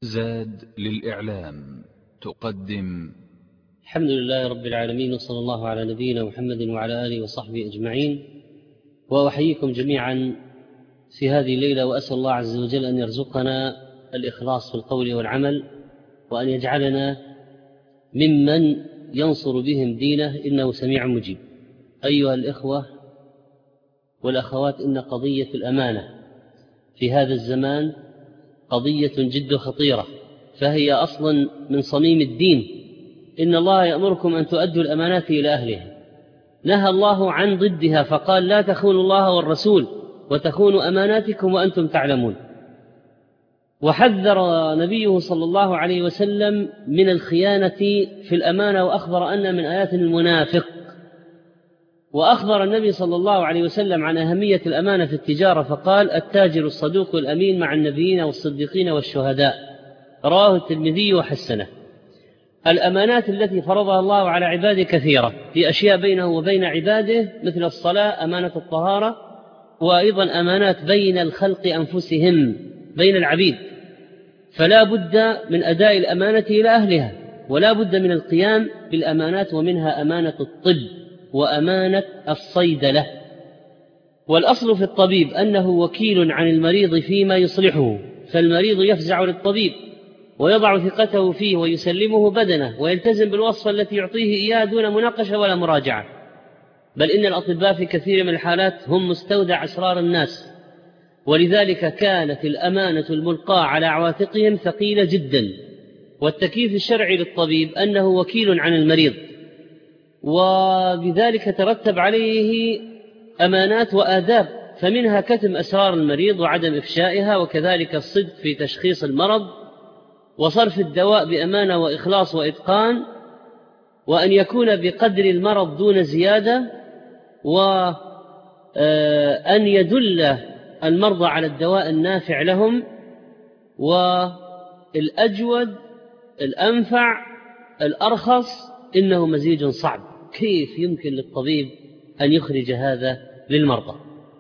زاد للإعلام تقدم. الحمد لله رب العالمين، وصلى الله على نبينا محمد وعلى آله وصحبه أجمعين. وأحييكم جميعا في هذه الليلة، وأسأل الله عز وجل أن يرزقنا الإخلاص في القول والعمل، وأن يجعلنا ممن ينصر بهم دينه، إنه سميع مجيب. أيها الإخوة والأخوات، إن قضية الأمانة في هذا الزمان قضية جد خطيرة، فهي أصلا من صميم الدين. إن الله يأمركم أن تؤدوا الأمانات إلى أهلها. نهى الله عن ضدها فقال: لا تخونوا الله والرسول وتخونوا أماناتكم وأنتم تعلمون. وحذر نبيه صلى الله عليه وسلم من الخيانة في الأمانة، وأخبر أن من آيات المنافق. وأخبر النبي صلى الله عليه وسلم عن أهمية الأمانة في التجارة فقال: التاجر الصدوق الأمين مع النبيين والصديقين والشهداء. رواه الترمذي وحسنه. الأمانات التي فرضها الله على عباده كثيرة في أشياء بينه وبين عباده، مثل الصلاة، أمانة الطهارة، وأيضا أمانات بين الخلق أنفسهم، بين العبيد. فلا بد من أداء الأمانة إلى أهلها، ولا بد من القيام بالأمانات، ومنها أمانة الطب وأمانة الصيدلة. والأصل في الطبيب أنه وكيل عن المريض فيما يصلحه، فالمريض يفزع للطبيب ويضع ثقته فيه ويسلمه بدنه، ويلتزم بالوصفة التي يعطيه إياها دون مناقشة ولا مراجعة. بل إن الأطباء في كثير من الحالات هم مستودع أسرار الناس، ولذلك كانت الأمانة الملقاة على عواتقهم ثقيلة جدا. والتكليف الشرعي للطبيب أنه وكيل عن المريض، وبذلك ترتب عليه أمانات وآداب، فمنها كتم أسرار المريض وعدم إفشائها، وكذلك الصدق في تشخيص المرض، وصرف الدواء بأمانة وإخلاص وإتقان، وأن يكون بقدر المرض دون زيادة، وأن يدل المرضى على الدواء النافع لهم، والأجود الأنفع الأرخص. إنه مزيج صعب، كيف يمكن للطبيب أن يخرج هذا للمرضى؟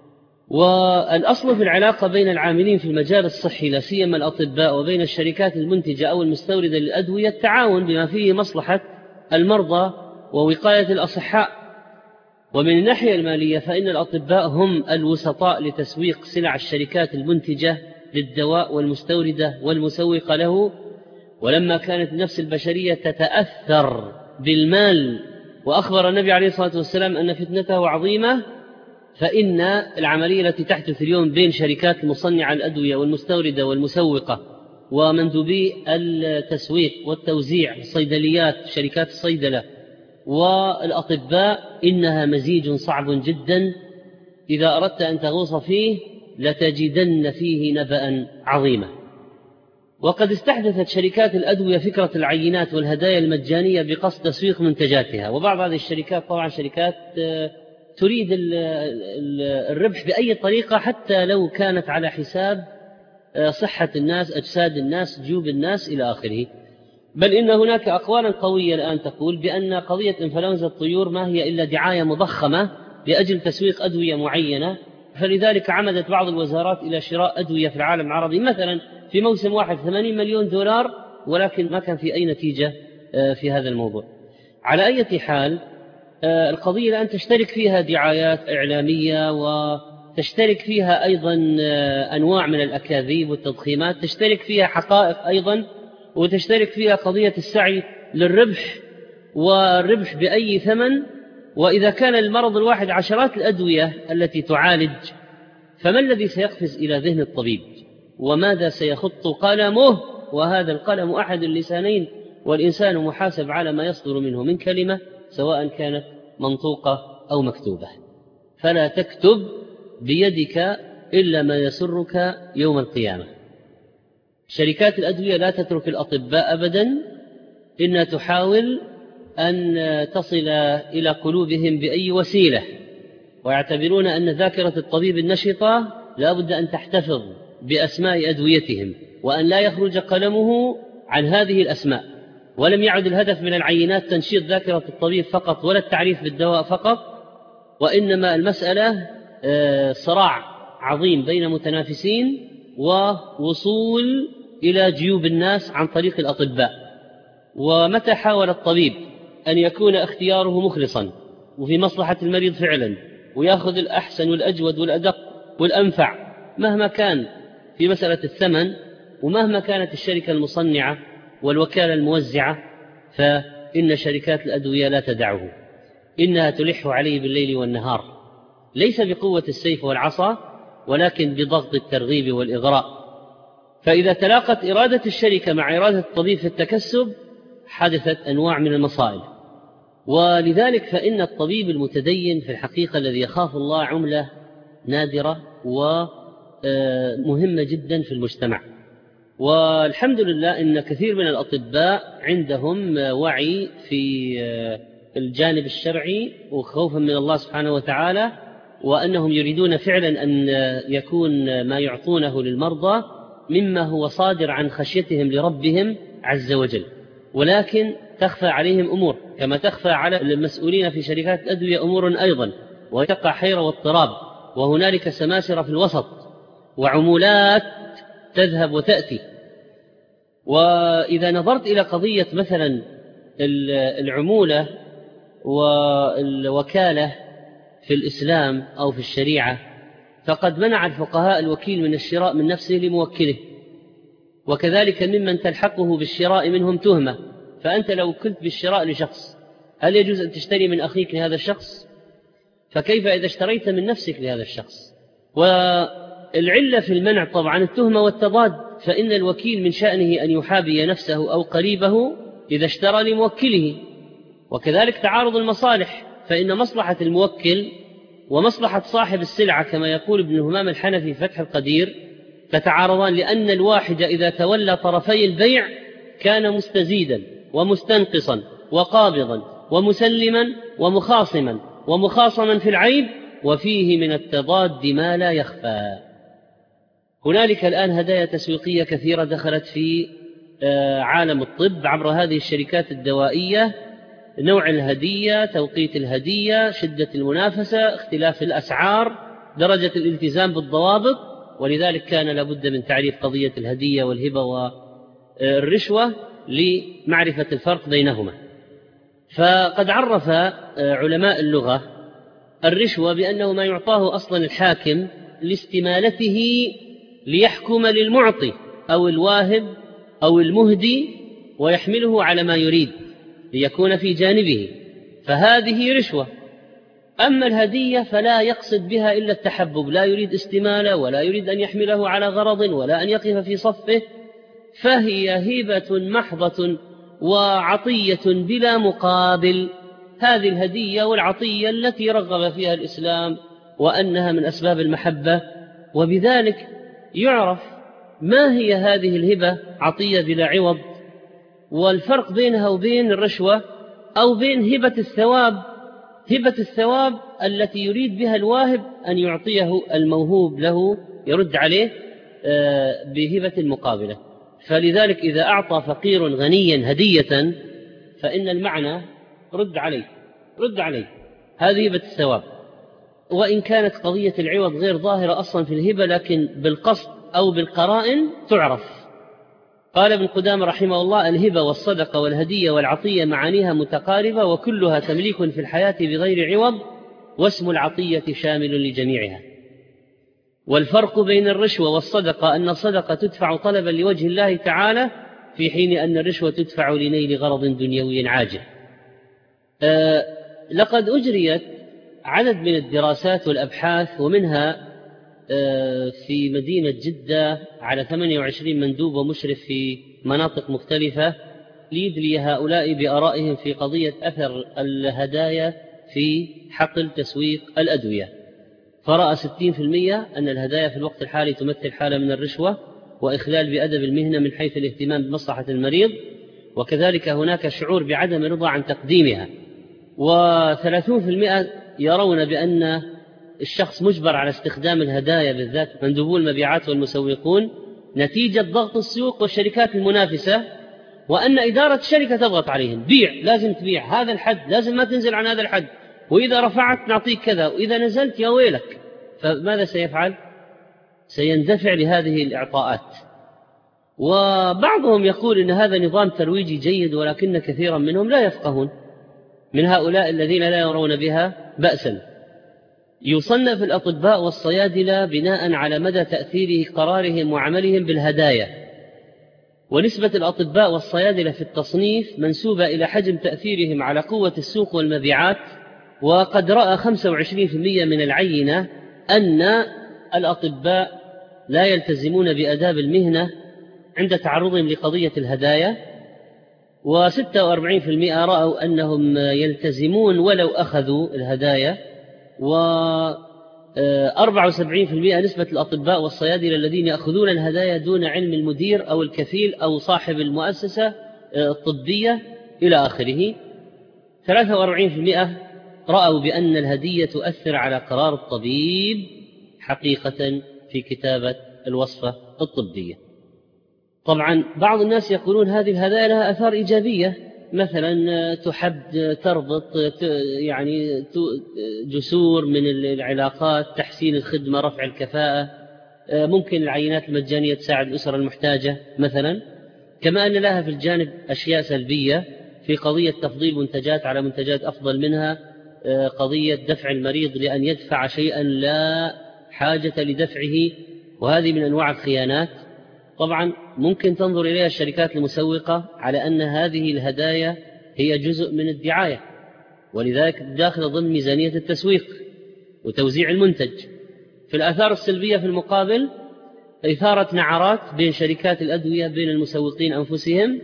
والأصل في العلاقة بين العاملين في المجال الصحي، لا سيما الأطباء، وبين الشركات المنتجة أو المستوردة للأدوية التعاون بما فيه مصلحة المرضى ووقاية الأصحاء. ومن الناحية المالية فإن الأطباء هم الوسطاء لتسويق سلع الشركات المنتجة للدواء والمستوردة والمسوقة له. ولما كانت النفس البشرية تتأثر بالمال، وأخبر النبي عليه الصلاة والسلام أن فتنته عظيمة، فإن العملية التي تحدث اليوم بين شركات المصنعة الأدوية والمستوردة والمسوقة ومندوبي التسويق والتوزيع، الصيدليات، شركات الصيدلة، والأطباء، إنها مزيج صعب جدا. إذا أردت أن تغوص فيه لتجدن فيه نبأ عظيما. وقد استحدثت شركات الأدوية فكرة العينات والهدايا المجانية بقصد تسويق منتجاتها. وبعض هذه الشركات طبعا شركات تريد الربح بأي طريقة، حتى لو كانت على حساب صحة الناس، أجساد الناس، جيوب الناس، إلى آخره. بل إن هناك أقوالا قوية الآن تقول بأن قضية إنفلونزا الطيور ما هي إلا دعاية مضخمة لأجل تسويق أدوية معينة. فلذلك عمدت بعض الوزارات إلى شراء أدوية في العالم العربي، مثلا في موسم واحد 80 مليون دولار، ولكن ما كان في أي نتيجة في هذا الموضوع. على أي حال، القضية الآن تشترك فيها دعايات إعلامية، وتشترك فيها أيضا أنواع من الأكاذيب والتضخيمات، تشترك فيها حقائق أيضا، وتشترك فيها قضية السعي للربح، والربح بأي ثمن. وإذا كان المرض الواحد عشرات الأدوية التي تعالج، فما الذي سيقفز إلى ذهن الطبيب؟ وماذا سيخط قلمه؟ وهذا القلم أحد اللسانين، والإنسان محاسب على ما يصدر منه من كلمة، سواء كانت منطوقة أو مكتوبة. فلا تكتب بيدك إلا ما يسرك يوم القيامة. شركات الأدوية لا تترك الأطباء أبدا، إنها تحاول أن تصل إلى قلوبهم بأي وسيلة، ويعتبرون أن ذاكرة الطبيب النشطة لا بد أن تحتفظ بأسماء أدويتهم، وأن لا يخرج قلمه عن هذه الأسماء. ولم يعد الهدف من العينات تنشيط ذاكرة الطبيب فقط، ولا التعريف بالدواء فقط، وإنما المسألة صراع عظيم بين متنافسين، ووصول إلى جيوب الناس عن طريق الأطباء. ومتى حاول الطبيب أن يكون اختياره مخلصا وفي مصلحة المريض فعلا ويأخذ الأحسن والأجود والأدق والأنفع مهما كان في مسألة الثمن ومهما كانت الشركة المصنعة والوكالة الموزعة، فإن شركات الأدوية لا تدعه، إنها تلح عليه بالليل والنهار، ليس بقوة السيف والعصا ولكن بضغط الترغيب والإغراء. فإذا تلاقت إرادة الشركة مع إرادة الطبيب في التكسب حدثت أنواع من المصائب. ولذلك فإن الطبيب المتدين في الحقيقة الذي يخاف الله عملة نادرة ومهمة جدا في المجتمع. والحمد لله إن كثير من الأطباء عندهم وعي في الجانب الشرعي وخوفا من الله سبحانه وتعالى، وأنهم يريدون فعلا أن يكون ما يعطونه للمرضى مما هو صادر عن خشيتهم لربهم عز وجل. ولكن تخفى عليهم أمور كما تخفى على المسؤولين في شركات الأدوية أمور أيضا، وتقع حيرة واضطراب، وهنالك سماسرة في الوسط وعمولات تذهب وتأتي. وإذا نظرت إلى قضية مثلا العمولة والوكالة في الإسلام أو في الشريعة، فقد منع الفقهاء الوكيل من الشراء من نفسه لموكله، وكذلك ممن تلحقه بالشراء منهم تهمة. فأنت لو وكلت بالشراء لشخص هل يجوز أن تشتري من أخيك لهذا الشخص؟ فكيف إذا اشتريت من نفسك لهذا الشخص؟ والعلة في المنع طبعا التهمة والتضاد، فإن الوكيل من شأنه أن يحابي نفسه أو قريبه إذا اشترى لموكله. وكذلك تعارض المصالح، فإن مصلحة الموكل ومصلحة صاحب السلعة كما يقول ابن همام الحنفي في فتح القدير تتعارضان، لأن الواحد إذا تولى طرفي البيع كان مستزيدا ومستنقصا وقابضا ومسلما ومخاصما ومخاصما في العيب، وفيه من التضاد ما لا يخفى. هنالك الآن هدايا تسويقية كثيرة دخلت في عالم الطب عبر هذه الشركات الدوائية، نوع الهدية، توقيت الهدية، شدة المنافسة، اختلاف الأسعار، درجة الالتزام بالضوابط. ولذلك كان لابد من تعريف قضية الهدية والهبة والرشوة لمعرفة الفرق بينهما. فقد عرف علماء اللغة الرشوة بأنه ما يعطاه أصلا الحاكم لاستمالته ليحكم للمعطي أو الواهب أو المهدي ويحمله على ما يريد ليكون في جانبه، فهذه رشوة. أما الهدية فلا يقصد بها إلا التحبب، لا يريد استمالة ولا يريد أن يحمله على غرض ولا أن يقف في صفه، فهي هبة محضة وعطية بلا مقابل. هذه الهدية والعطية التي رغب فيها الإسلام وأنها من أسباب المحبة، وبذلك يعرف ما هي هذه الهبة عطية بلا عوض، والفرق بينها وبين الرشوة أو بين هبة الثواب. هبة الثواب التي يريد بها الواهب أن يعطيه الموهوب له يرد عليه بهبة المقابلة. فلذلك إذا أعطى فقير غنيا هدية فإن المعنى رد عليه، هذه هبة الثواب. وإن كانت قضية العوض غير ظاهرة أصلا في الهبة، لكن بالقصد أو بالقرائن تعرف. قال ابن قدامة رحمه الله: الهبة والصدقة والهدية والعطية معانيها متقاربة وكلها تمليك في الحياة بغير عوض، واسم العطية شامل لجميعها. والفرق بين الرشوة والصدقة أن الصدقة تدفع طلبا لوجه الله تعالى، في حين أن الرشوة تدفع لنيل غرض دنيوي عاجل. لقد أجريت عدد من الدراسات والأبحاث، ومنها في مدينة جدة على 28 مندوب ومشرف في مناطق مختلفة ليدلي هؤلاء بآرائهم في قضية أثر الهدايا في حقل تسويق الأدوية. فرأى 60% أن الهدايا في الوقت الحالي تمثل حالة من الرشوة وإخلال بأدب المهنة من حيث الاهتمام بمصلحة المريض، وكذلك هناك شعور بعدم الرضا عن تقديمها. و30% يرون بأن الشخص مجبر على استخدام الهدايا، بالذات مندوبو المبيعات والمسوقون، نتيجة ضغط السوق والشركات المنافسة، وأن إدارة الشركة تضغط عليهم: بيع، لازم تبيع هذا الحد، لازم ما تنزل عن هذا الحد، وإذا رفعت نعطيك كذا، وإذا نزلت يا فماذا سيفعل؟ سيندفع لهذه الإعطاءات. وبعضهم يقول إن هذا نظام ترويجي جيد، ولكن كثيرا منهم لا يفقهون، من هؤلاء الذين لا يرون بها بأسا. يصنف الأطباء والصيادلة بناء على مدى تأثير قرارهم وعملهم بالهدايا، ونسبة الأطباء والصيادلة في التصنيف منسوبة إلى حجم تأثيرهم على قوة السوق والمبيعات. وقد رأى 25% من العينة أن الأطباء لا يلتزمون بآداب المهنة عند تعرضهم لقضية الهدايا، و46% رأوا أنهم يلتزمون ولو أخذوا الهدايا، و74% نسبة الأطباء والصيادلة الذين يأخذون الهدايا دون علم المدير أو الكفيل أو صاحب المؤسسة الطبية إلى آخره. 43% رأوا بأن الهدية تؤثر على قرار الطبيب حقيقة في كتابة الوصفة الطبية. طبعا بعض الناس يقولون هذه الهدايا لها آثار إيجابية، مثلا تحد، تربط يعني جسور من العلاقات، تحسين الخدمة، رفع الكفاءة، ممكن العينات المجانية تساعد الأسر المحتاجة مثلا. كما أن لها في الجانب أشياء سلبية في قضية تفضيل منتجات على منتجات أفضل منها، قضية دفع المريض لأن يدفع شيئا لا حاجة لدفعه، وهذه من أنواع الخيانات. طبعا ممكن تنظر إليها الشركات المسوقة على أن هذه الهدايا هي جزء من الدعاية، ولذلك داخل ضمن ميزانية التسويق وتوزيع المنتج. في الآثار السلبية في المقابل إثارة نعرات بين شركات الأدوية بين المسوقين أنفسهم،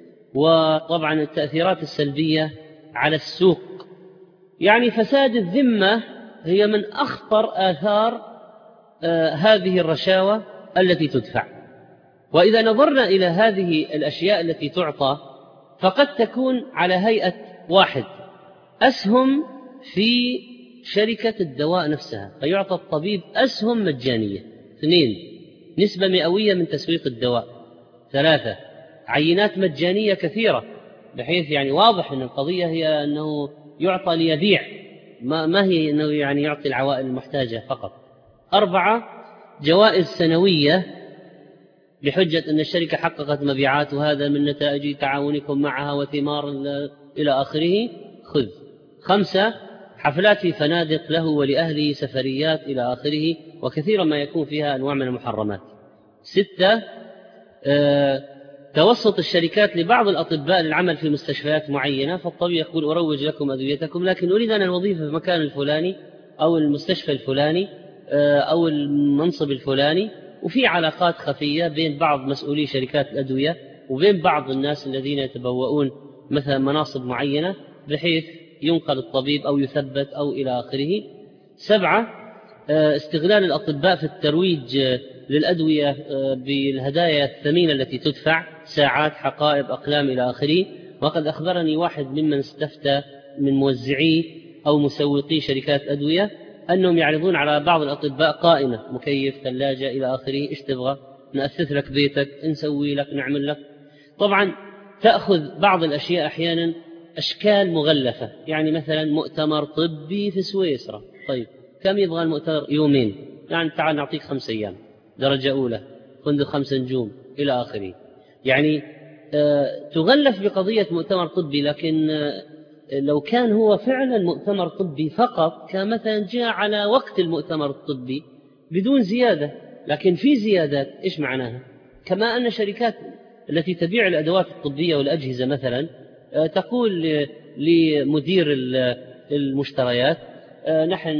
وطبعا التأثيرات السلبية على السوق. يعني فساد الذمة هي من أخطر آثار هذه الرشاوى التي تدفع. وإذا نظرنا إلى هذه الأشياء التي تعطى فقد تكون على هيئة: 1. أسهم في شركة الدواء نفسها، فيعطى الطبيب أسهم مجانية. 2. نسبة مئوية من تسويق الدواء. 3. عينات مجانية كثيرة، بحيث يعني واضح أن القضية هي أنه يعطى ليبيع، ما هي أنه يعني يعطي العوائل المحتاجة فقط. 4. جوائز سنوية بحجة أن الشركة حققت مبيعات، وهذا من نتائج تعاونكم معها وثمار إلى آخره، خذ. 5. حفلات في فنادق له ولأهله، سفريات إلى آخره، وكثيرا ما يكون فيها أنواع من المحرمات. 6. توسط الشركات لبعض الأطباء للعمل في مستشفيات معينة، فالطبيب يقول: أروج لكم أدويتكم، لكن أريد أن الوظيفة في المكان الفلاني أو المستشفى الفلاني أو المنصب الفلاني. وفي علاقات خفية بين بعض مسؤولي شركات الأدوية وبين بعض الناس الذين يتبوؤون مثلا مناصب معينة، بحيث ينقل الطبيب أو يثبت أو إلى آخره. 7. استغلال الأطباء في الترويج للأدوية بالهدايا الثمينة التي تدفع، ساعات، حقائب، أقلام إلى آخره. وقد أخبرني واحد ممن استفتى من موزعي أو مسوقي شركات أدوية أنهم يعرضون على بعض الأطباء قائمة: مكيف، ثلاجة إلى آخره، إيش تبغى، نأسس لك بيتك، نسوي لك، نعمل لك. طبعا تأخذ بعض الأشياء أحيانا أشكال مغلفة، يعني مثلا مؤتمر طبي في سويسرا، طيب كم يبغى المؤتمر؟ 2 يوم، يعني تعال نعطيك 5 أيام، درجة أولى، فندق 5 نجوم إلى آخره. يعني تغلف بقضية مؤتمر طبي، لكن لو كان هو فعلا مؤتمر طبي فقط، كان مثلا جاء على وقت المؤتمر الطبي بدون زيادة، لكن في زيادات. إيش معناها؟ كما أن شركات التي تبيع الأدوات الطبية والأجهزة مثلا تقول لمدير المشتريات: نحن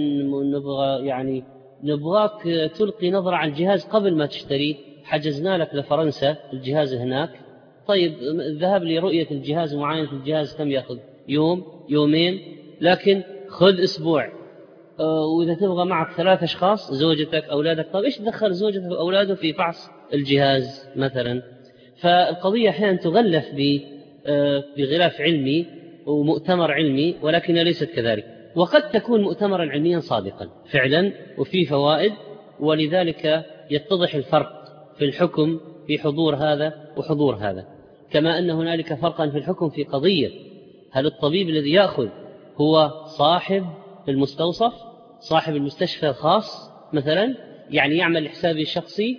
نبغاك تلقي نظرة على الجهاز قبل ما تشتريه، حجزنا لك لفرنسا الجهاز هناك، طيب الذهاب لرؤية الجهاز ومعاينة الجهاز كم يأخذ؟ 1 يوم، 2 يوم، لكن خذ أسبوع. وإذا تبغى معك 3 أشخاص، زوجتك، أولادك، طيب إيش دخل زوجتك وأولاده في فحص الجهاز مثلا؟ فالقضية أحيانا تغلف بغلاف علمي ومؤتمر علمي، ولكن ليست كذلك. وقد تكون مؤتمرا علميا صادقا فعلا وفيه فوائد، ولذلك يتضح الفرق في الحكم في حضور هذا وحضور هذا. كما أن هنالك فرقا في الحكم في قضية: هل الطبيب الذي يأخذ هو صاحب المستوصف، صاحب المستشفى الخاص مثلا، يعني يعمل لحسابه الشخصي،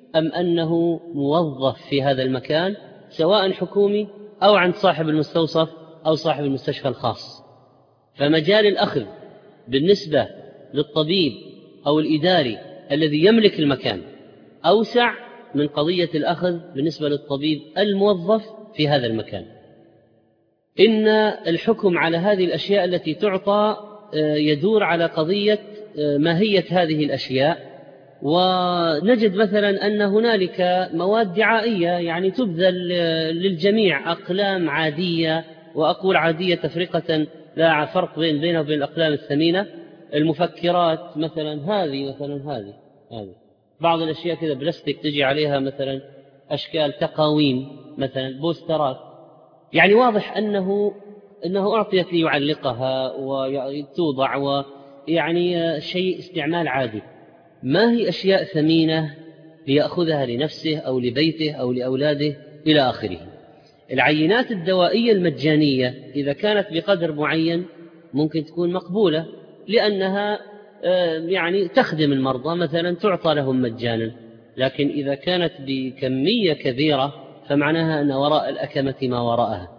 أم أنه موظف في هذا المكان سواء حكومي أو عند صاحب المستوصف أو صاحب المستشفى الخاص. فمجال الأخذ بالنسبة للطبيب أو الإداري الذي يملك المكان أوسع من قضية الأخذ بالنسبة للطبيب الموظف في هذا المكان. إن الحكم على هذه الأشياء التي تعطى يدور على قضية ماهية هذه الأشياء. ونجد مثلا أن هنالك مواد دعائية يعني تبذل للجميع، أقلام عادية، وأقول عادية تفرقة لا فرق بينها وبين الأقلام الثمينة، المفكرات مثلا هذه بعض الأشياء كذا بلاستيك تجي عليها مثلا أشكال تقاويم مثلا بوسترات، يعني واضح أنه أعطيت ليعلقها وتوضع ويعني شيء استعمال عادي. ما هي أشياء ثمينة ليأخذها لنفسه أو لبيته أو لأولاده إلى آخره. العينات الدوائية المجانية إذا كانت بقدر معين ممكن تكون مقبولة لأنها يعني تخدم المرضى مثلا تعطى لهم مجانا، لكن إذا كانت بكمية كبيرة فمعناها أن وراء الأكمة ما وراءها.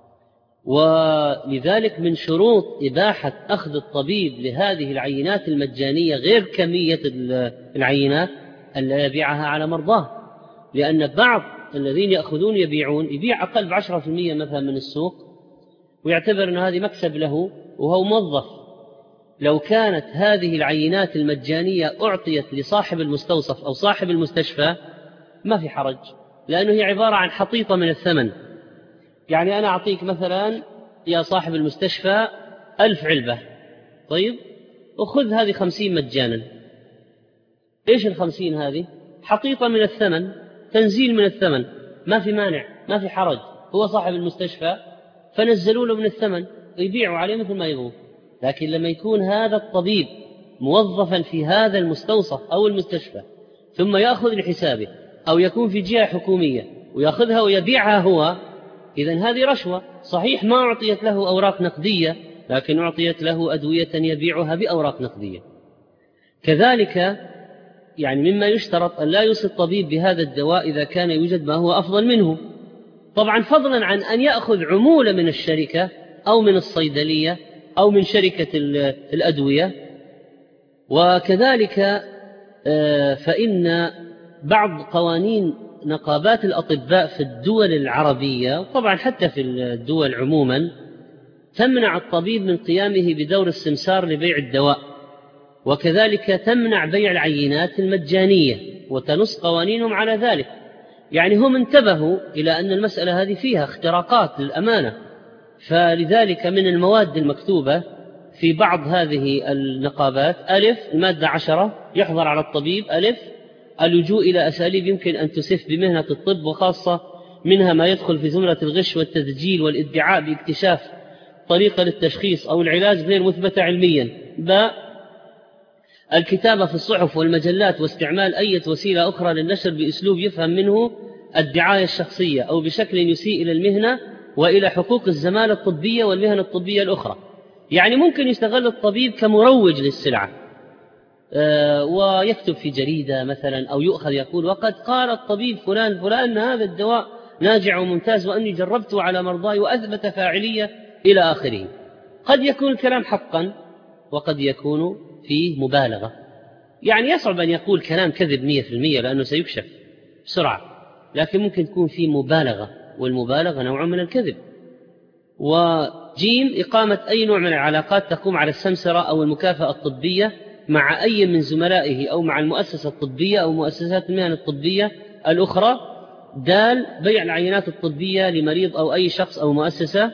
ولذلك من شروط إباحة أخذ الطبيب لهذه العينات المجانية غير كمية العينات أن لا يبيعها على مرضاه، لأن بعض الذين يأخذون يبيع أقل ب10% مثلا من السوق ويعتبر أن هذه مكسب له وهو موظف. لو كانت هذه العينات المجانية أعطيت لصاحب المستوصف أو صاحب المستشفى ما في حرج، لأنه هي عبارة عن حطيطة من الثمن. يعني أنا أعطيك مثلا يا صاحب المستشفى 1000 علبة، طيب أخذ هذه 50 مجانا. إيش 50 هذه؟ حطيطة من الثمن، تنزيل من الثمن، ما في مانع، ما في حرج، هو صاحب المستشفى فنزلوا له من الثمن ويبيعوا عليه مثل ما يبغوا. لكن لما يكون هذا الطبيب موظفا في هذا المستوصف أو المستشفى ثم يأخذ لحسابه أو يكون في جهة حكومية ويأخذها ويبيعها هو، إذن هذه رشوة. صحيح ما أعطيت له أوراق نقدية، لكن أعطيت له أدوية يبيعها بأوراق نقدية. كذلك يعني مما يشترط أن لا يوصي الطبيب بهذا الدواء إذا كان يوجد ما هو أفضل منه، طبعا فضلا عن أن يأخذ عمولة من الشركة أو من الصيدلية أو من شركة الأدوية. وكذلك فإن بعض قوانين نقابات الأطباء في الدول العربية طبعا حتى في الدول عموما تمنع الطبيب من قيامه بدور السمسار لبيع الدواء، وكذلك تمنع بيع العينات المجانية وتنص قوانينهم على ذلك. يعني هم انتبهوا إلى أن المسألة هذه فيها اختراقات للأمانة، فلذلك من المواد المكتوبة في بعض هذه النقابات المادة 10 يحظر على الطبيب اللجوء إلى أساليب يمكن أن تسف بمهنة الطب، وخاصة منها ما يدخل في زمرة الغش والتدجيل والادعاء باكتشاف طريقة للتشخيص أو العلاج غير مثبتة علميا. الكتابة في الصحف والمجلات واستعمال أي وسيلة أخرى للنشر بأسلوب يفهم منه الدعاية الشخصية أو بشكل يسيء إلى المهنة وإلى حقوق الزمالة الطبية والمهن الطبية الأخرى. يعني ممكن يستغل الطبيب كمروج للسلعة ويكتب في جريدة مثلا أو يؤخذ يقول وقد قال الطبيب فلان أن هذا الدواء ناجع وممتاز وأني جربته على مرضاي وأثبت فاعلية إلى آخره. قد يكون الكلام حقا وقد يكون فيه مبالغة، يعني يصعب أن يقول كلام كذب 100% لأنه سيكشف بسرعة، لكن ممكن تكون فيه مبالغة، والمبالغة نوع من الكذب. وجيم إقامة أي نوع من العلاقات تقوم على السمسرة أو المكافأة الطبية مع أي من زملائه أو مع المؤسسة الطبية أو مؤسسات المهن الطبية الأخرى. بيع العينات الطبية لمريض أو أي شخص أو مؤسسة.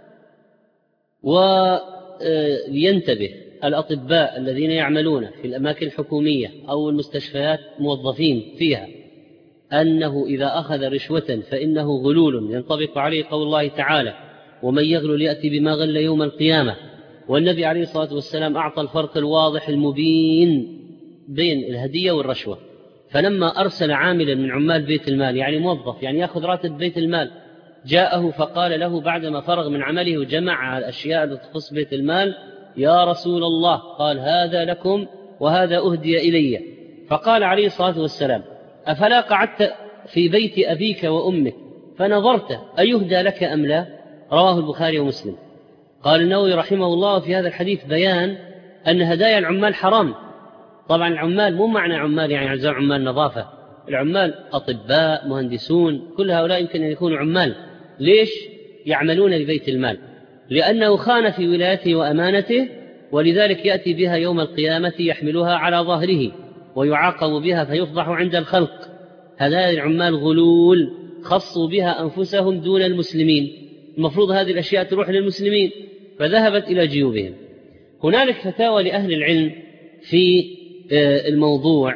ولينتبه الأطباء الذين يعملون في الأماكن الحكومية أو المستشفيات موظفين فيها أنه إذا أخذ رشوة فإنه غلول ينطبق عليه قول الله تعالى ومن يغلل يأتي بما غل يوم القيامة. والنبي عليه الصلاة والسلام أعطى الفرق الواضح المبين بين الهدية والرشوة. فلما أرسل عاملا من عمال بيت المال يعني موظف يعني يأخذ راتب بيت المال جاءه فقال له بعدما فرغ من عمله وجمع الأشياء التي تخص بيت المال يا رسول الله، قال هذا لكم وهذا أهدي إلي. فقال عليه الصلاة والسلام أفلا قعدت في بيت أبيك وأمك فنظرت أيهدى لك أم لا؟ رواه البخاري ومسلم. قال النووي رحمه الله في هذا الحديث بيان أن هدايا العمال حرام. طبعا العمال مو معنى عمال يعني زي عمال نظافة، العمال أطباء مهندسون كل هؤلاء يمكن أن يكونوا عمال. ليش؟ يعملون لبيت المال، لأنه خان في ولايته وأمانته، ولذلك يأتي بها يوم القيامة يحملها على ظهره ويعاقب بها فيفضح عند الخلق. هذا العمال غلول خصوا بها أنفسهم دون المسلمين، المفروض هذه الأشياء تروح للمسلمين فذهبت إلى جيوبهم. هنالك فتاوى لأهل العلم في الموضوع.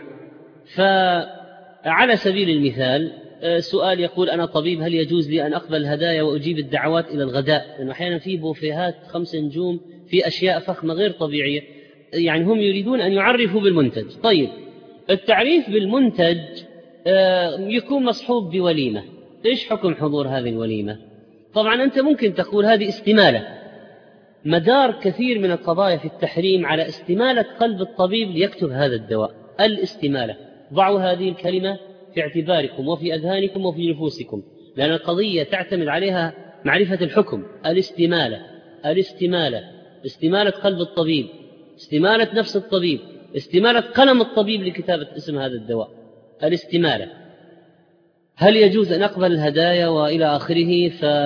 فعلى سبيل المثال سؤال يقول أنا طبيب، هل يجوز لي أن أقبل الهدايا وأجيب الدعوات إلى الغداء؟ لأنه أحيانا في بوفيهات 5 نجوم في أشياء فخمة غير طبيعية، يعني هم يريدون أن يعرفوا بالمنتج. طيب التعريف بالمنتج يكون مصحوب بوليمة. إيش حكم حضور هذه الوليمة؟ طبعا أنت ممكن تقول هذه استمالة. مدار كثير من القضايا في التحريم على استمالة قلب الطبيب ليكتب هذا الدواء. الاستمالة، ضعوا هذه الكلمة في اعتباركم وفي أذهانكم وفي نفوسكم، لأن القضية تعتمد عليها معرفة الحكم. الاستمالة استمالة قلب الطبيب، استمالة نفس الطبيب، استمالة قلم الطبيب لكتابة اسم هذا الدواء. الاستمالة. هل يجوز أن أقبل الهدايا وإلى آخره؟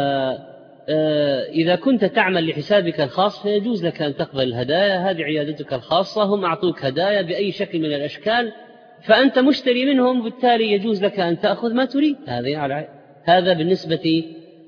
فإذا كنت تعمل لحسابك الخاص فيجوز لك أن تقبل الهدايا، هذه عيادتك الخاصة، هم أعطوك هدايا بأي شكل من الأشكال فأنت مشتري منهم، بالتالي يجوز لك أن تأخذ ما تريد. هذا بالنسبة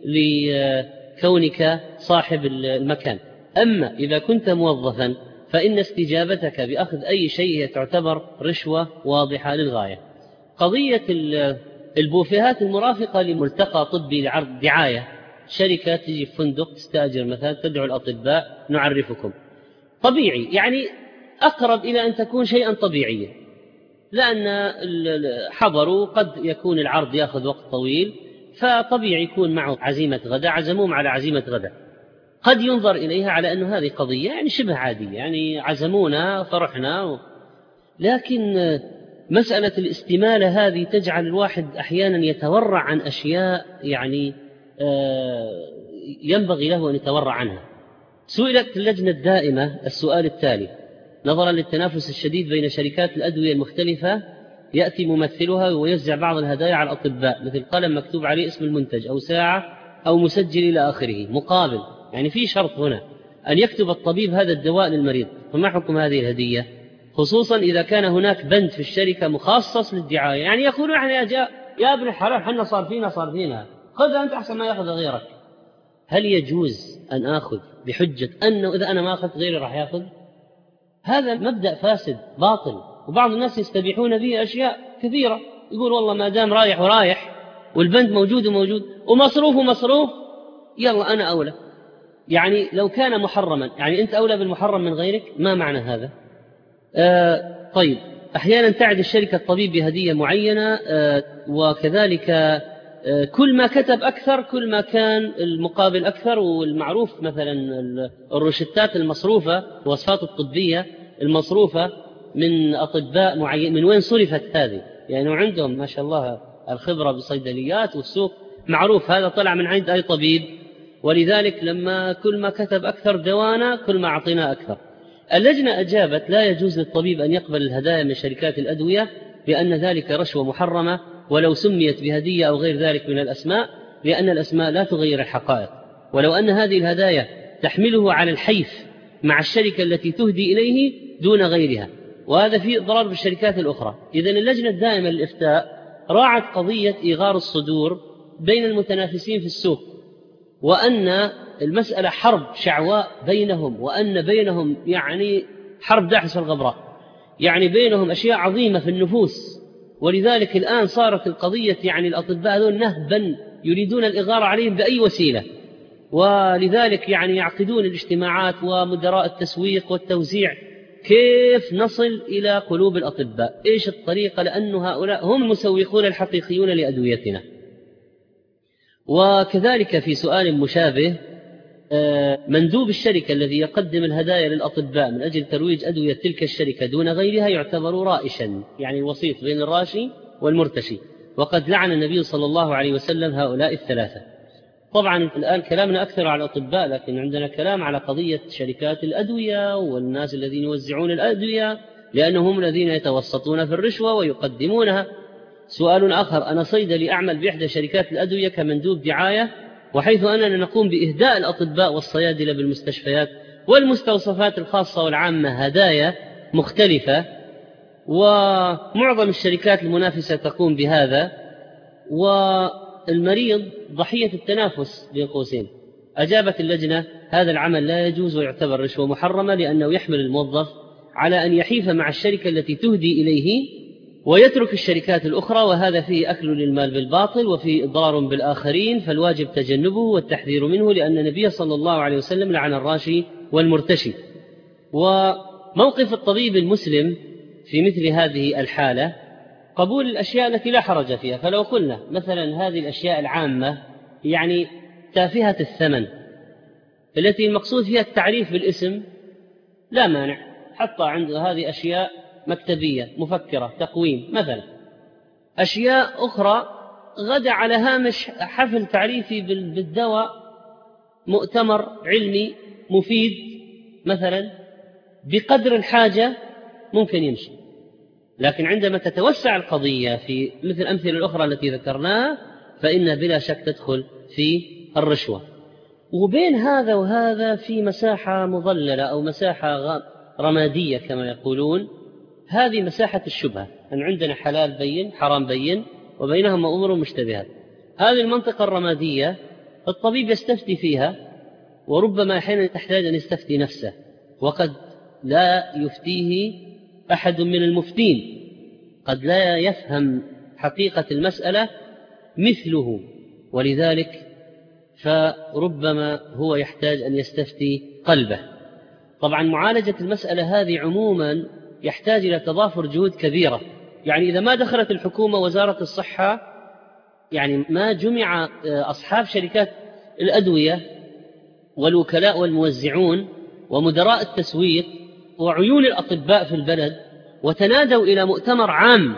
لكونك صاحب المكان. أما إذا كنت موظفا فإن استجابتك بأخذ أي شيء تعتبر رشوة واضحة للغاية. قضية البوفيهات المرافقة لملتقى طبي لعرض دعاية، شركة تجي في فندق تستأجر مثلا تدعو الأطباء نعرفكم، طبيعي يعني أقرب إلى أن تكون شيئا طبيعيا، لأن حضروا قد يكون العرض يأخذ وقت طويل، فطبيعي يكون معه عزيمة غداء، عزموهم على عزيمة غداء. قد ينظر إليها على أن هذه قضية يعني شبه عادية، يعني عزمونا فرحنا، لكن مسألة الاستمالة هذه تجعل الواحد أحيانا يتورع عن أشياء يعني ينبغي له أن يتورع عنها. سئلت اللجنة الدائمة السؤال التالي: نظرا للتنافس الشديد بين شركات الأدوية المختلفة يأتي ممثلها ويوزع بعض الهدايا على الأطباء مثل قلم مكتوب عليه اسم المنتج أو ساعة أو مسجل إلى آخره، مقابل يعني في شرط هنا أن يكتب الطبيب هذا الدواء للمريض، فما حكم هذه الهدية؟ خصوصا إذا كان هناك بند في الشركة مخصص للدعاية، يعني يقولون احنا يا ابن الحلال حنا صار فينا خذ أنت أحسن ما يأخذ غيرك. هل يجوز أن آخذ بحجة أنه إذا أنا ما أخذت غيري راح يأخذ؟ هذا مبدأ فاسد باطل، وبعض الناس يستبيحون به أشياء كثيرة، يقول والله ما دام رايح والبند موجود ومصروف يلا أنا أولى. يعني لو كان محرما يعني أنت أولى بالمحرم من غيرك، ما معنى هذا؟ طيب أحيانا تعد الشركة الطبيب بهدية معينة، وكذلك كل ما كتب أكثر كل ما كان المقابل أكثر. والمعروف مثلا الروشتات المصروفة الوصفات الطبية المصروفة من أطباء معين، من وين صرفت هذه؟ يعني عندهم ما شاء الله الخبرة بالصيدليات والسوق معروف هذا طلع من عند أي طبيب، ولذلك لما كل ما كتب أكثر دوانا كل ما أعطينا أكثر. اللجنة أجابت: لا يجوز للطبيب أن يقبل الهدايا من شركات الأدوية لأن ذلك رشوة محرمة، ولو سميت بهدية أو غير ذلك من الأسماء، لأن الأسماء لا تغير الحقائق، ولو أن هذه الهدايا تحمله على الحيف مع الشركة التي تهدي إليه دون غيرها، وهذا فيه إضرار بالشركات الأخرى. إذن اللجنة الدائمة للإفتاء راعت قضية إيغار الصدور بين المتنافسين في السوق، وأن المسألة حرب شعواء بينهم، وأن بينهم يعني حرب داحس الغبراء، يعني بينهم أشياء عظيمة في النفوس، ولذلك الآن صارت القضية يعني الأطباء هذول نهبا يريدون الإغارة عليهم بأي وسيلة، ولذلك يعني يعقدون الاجتماعات ومدراء التسويق والتوزيع كيف نصل إلى قلوب الأطباء، إيش الطريقة، لأن هؤلاء هم المسوقون الحقيقيون لأدويتنا. وكذلك في سؤال مشابه مندوب الشركة الذي يقدم الهدايا للأطباء من أجل ترويج أدوية تلك الشركة دون غيرها يعتبر رائشا، يعني وسيط بين الراشي والمرتشي، وقد لعن النبي صلى الله عليه وسلم هؤلاء الثلاثة. طبعا الآن كلامنا أكثر على الأطباء، لكن عندنا كلام على قضية شركات الأدوية والناس الذين يوزعون الأدوية، لأنهم الذين يتوسطون في الرشوة ويقدمونها. سؤال آخر: أنا صيدلي أعمل بإحدى شركات الأدوية كمندوب دعاية، وحيث أننا نقوم بإهداء الأطباء والصيادلة بالمستشفيات والمستوصفات الخاصة والعامة هدايا مختلفة، ومعظم الشركات المنافسة تقوم بهذا، والمريض ضحية التنافس بين قوسين. أجابت اللجنة: هذا العمل لا يجوز ويعتبر رشوة محرمة، لأنه يحمل الموظف على أن يحيف مع الشركة التي تهدي إليه ويترك الشركات الأخرى، وهذا فيه أكل للمال بالباطل وفيه إضرار بالآخرين، فالواجب تجنبه والتحذير منه، لأن النبي صلى الله عليه وسلم لعن الراشي والمرتشي. وموقف الطبيب المسلم في مثل هذه الحالة قبول الأشياء التي لا حرج فيها. فلو قلنا مثلا هذه الأشياء العامة يعني تافهة الثمن التي المقصود فيها التعريف بالاسم، لا مانع، حتى عند هذه أشياء مكتبية مفكرة تقويم مثلا. أشياء أخرى غدا على هامش حفل تعريفي بالدواء، مؤتمر علمي مفيد مثلا بقدر الحاجة ممكن يمشي. لكن عندما تتوسع القضية في مثل الأمثلة الأخرى التي ذكرناها فإن بلا شك تدخل في الرشوة. وبين هذا وهذا في مساحة مظللة أو مساحة رمادية كما يقولون، هذه مساحة الشبهة، أن عندنا حلال بين حرام بين وبينهما أمور مشتبهات. هذه المنطقة الرمادية الطبيب يستفتي فيها، وربما أحيانا تحتاج أن يستفتي نفسه، وقد لا يفتيه أحد من المفتين، قد لا يفهم حقيقة المسألة مثله، ولذلك فربما هو يحتاج أن يستفتي قلبه. طبعا معالجة المسألة هذه عموما يحتاج إلى تضافر جهود كبيرة. يعني إذا ما دخلت الحكومة وزارة الصحة، يعني ما جمع أصحاب شركات الأدوية والوكلاء والموزعون ومدراء التسويق وعيون الأطباء في البلد وتنادوا إلى مؤتمر عام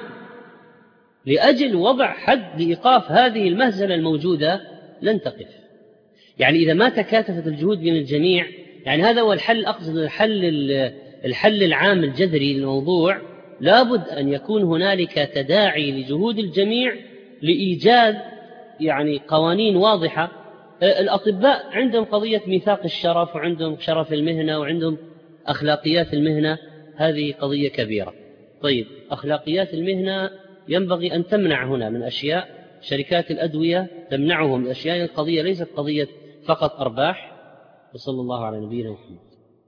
لأجل وضع حد لإيقاف هذه المهزلة الموجودة، لن تقف. يعني إذا ما تكاتفت الجهود من الجميع، يعني هذا هو الحل، أقصد الحل العام الجذري للموضوع، لابد أن يكون هنالك تداعي لجهود الجميع لإيجاد يعني قوانين واضحة. الأطباء عندهم قضية ميثاق الشرف، وعندهم شرف المهنة، وعندهم أخلاقيات المهنة، هذه قضية كبيرة. طيب، أخلاقيات المهنة ينبغي أن تمنع هنا من أشياء، شركات الأدوية تمنعهم من أشياء. القضية ليست قضية فقط أرباح. وصلى الله على نبينا محمد.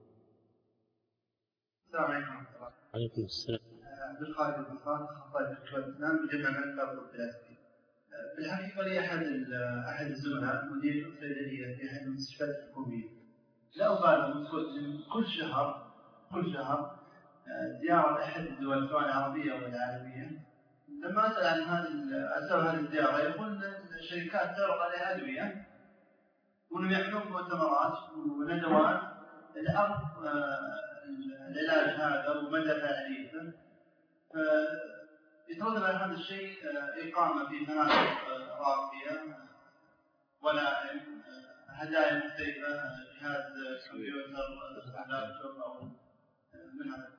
السلام عليكم ورحمة الله. عليكم السلام. عبد الخالق البصار، أخصائي في الطب الإسلام بجمع الملك عبد الفلسفي. في الحقيقة لي أحد الزملاء مدير صيدلية في أحد المستشفيات الحكومية، لا أبالغ كل شهر زيارة أحد الدول سواء العربية أو العالمية. لما أسأل عن هذه الزيارة يقول الشركات تعرض عليها أدوية وأنهم يعملون مؤتمرات وندوات لعرض العلاج هذا ومدى فعاليته، فيترتب على هذا الشيء إقامة في مناطق راقية ولائم، هدايا مختلفة، جهاز كمبيوتر، لابتوب أو من هذا.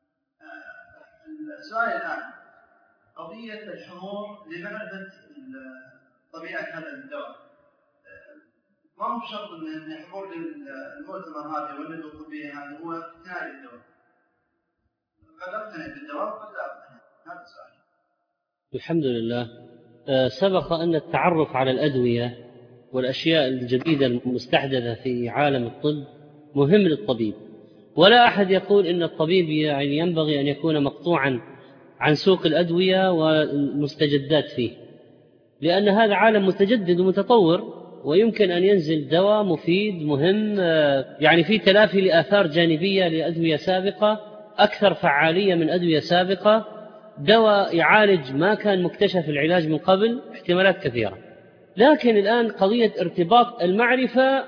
السؤال الآن قضية الحضور لمعرفة طبيعة هذا الدواء. ما هو شرط أن الحضور للمؤتمر هذا والندوة الطبية هذا هو اقتناع الدواء. قد أقتنع بالدواء وقد لا أقتنع. هذا السؤال. الحمد لله. سبق أن التعرف على الأدوية والأشياء الجديدة المستحدثة في عالم الطب مهم للطبيب، ولا أحد يقول إن الطبيب يعني ينبغي أن يكون مقطوعا عن سوق الأدوية والمستجدات فيه، لأن هذا عالم متجدد ومتطور، ويمكن أن ينزل دواء مفيد مهم يعني في تلافي لآثار جانبية لأدوية سابقة أكثر فعالية من أدوية سابقة، دواء يعالج ما كان مكتشف العلاج من قبل، احتمالات كثيرة. لكن الآن قضية ارتباط المعرفة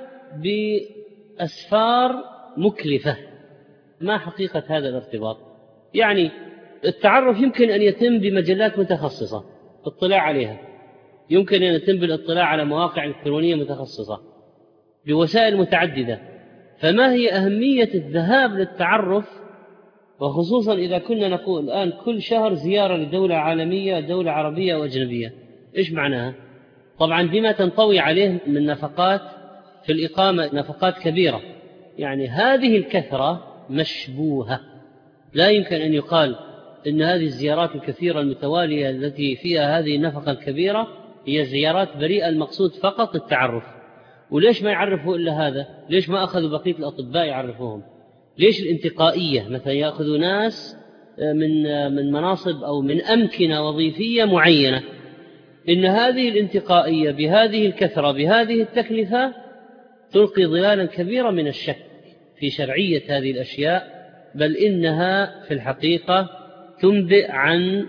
بأسفار مكلفة. ما حقيقة هذا الارتباط؟ يعني التعرف يمكن أن يتم بمجلات متخصصة الاطلاع عليها، يمكن أن يتم بالاطلاع على مواقع إلكترونية متخصصة بوسائل متعددة. فما هي أهمية الذهاب للتعرف، وخصوصا إذا كنا نقول الآن كل شهر زيارة لدولة عالمية، دولة عربية وأجنبية؟ إيش معناها؟ طبعا بما تنطوي عليه من نفقات في الإقامة، نفقات كبيرة. يعني هذه الكثرة مشبوهة، لا يمكن أن يقال إن هذه الزيارات الكثيرة المتوالية التي فيها هذه النفقة الكبيرة هي زيارات بريئة، المقصود فقط التعرف. وليش ما يعرفوا إلا هذا؟ ليش ما أخذوا بقية الأطباء يعرفوهم؟ ليش الانتقائية مثلا يأخذوا ناس من مناصب أو من أمكنة وظيفية معينة؟ إن هذه الانتقائية بهذه الكثرة بهذه التكلفة تلقي ظلالا كبيرا من الشك في شرعية هذه الأشياء، بل إنها في الحقيقة تنبئ عن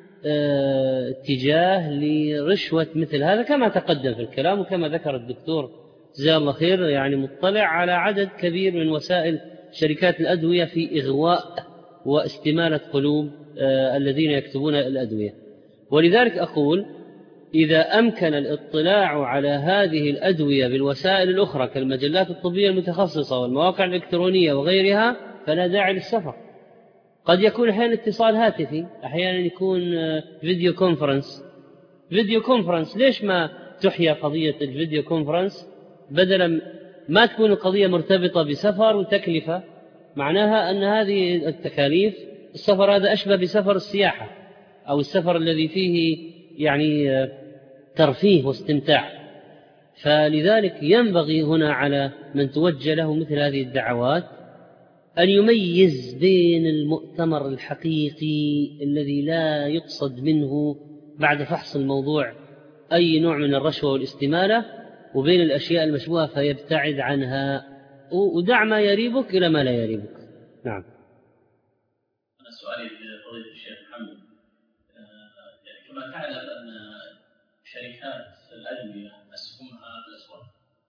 اتجاه لرشوة مثل هذا، كما تقدم في الكلام وكما ذكر الدكتور جزاه الله خير، يعني مطلع على عدد كبير من وسائل شركات الأدوية في إغواء واستمالة قلوب الذين يكتبون الأدوية. ولذلك أقول إذا أمكن الاطلاع على هذه الأدوية بالوسائل الأخرى كالمجلات الطبية المتخصصة والمواقع الإلكترونية وغيرها فلا داعي للسفر. قد يكون أحيانا اتصال هاتفي، أحيانا يكون فيديو كونفرنس. ليش ما تحيا قضية الفيديو كونفرنس بدلا ما تكون القضية مرتبطة بسفر وتكلفة؟ معناها أن هذه التكاليف، السفر هذا أشبه بسفر السياحة أو السفر الذي فيه يعني ترفيه واستمتاع. فلذلك ينبغي هنا على من توجه له مثل هذه الدعوات أن يميز بين المؤتمر الحقيقي الذي لا يقصد منه بعد فحص الموضوع أي نوع من الرشوة والاستمالة، وبين الأشياء المشبوهة فيبتعد عنها، ودع ما يريبك إلى ما لا يريبك. نعم. أنا سؤالي لفضيلة الشيخ محمد، كما تعلم أن شركات الأدوية أسهمها بالأسواق،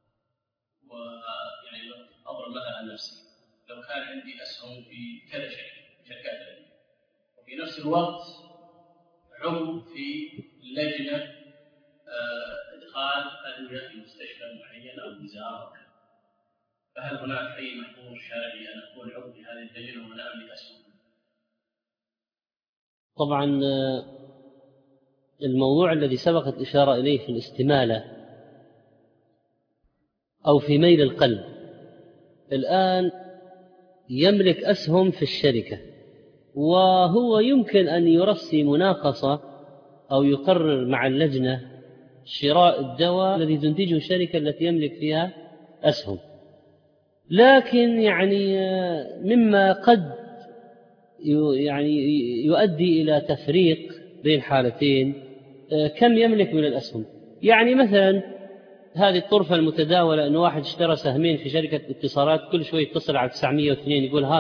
ويعني أضرب مثلا عن نفسي، لو كان عندي أسهم في كذا شركات الأدوية، وفي نفس الوقت عضو في لجنة إدخال أدوية في مستشفى معين أو وزارة، فهل هناك أي محظور شرعي أن أكون عضو في هذه اللجنة وأنا أملك أسهم؟ طبعا الموضوع الذي سبقت إشارة إليه في الاستمالة أو في ميل القلب، الآن يملك أسهم في الشركة، وهو يمكن أن يرسي مناقصة أو يقرر مع اللجنة شراء الدواء الذي تنتجه الشركة التي يملك فيها أسهم. لكن يعني مما قد يعني يؤدي إلى تفريق بين حالتين كم يملك من الأسهم. يعني مثلا هذه الطرفة المتداولة أن واحد اشترى سهمين في شركة اتصالات، كل شوي يتصل على 902 يقول ها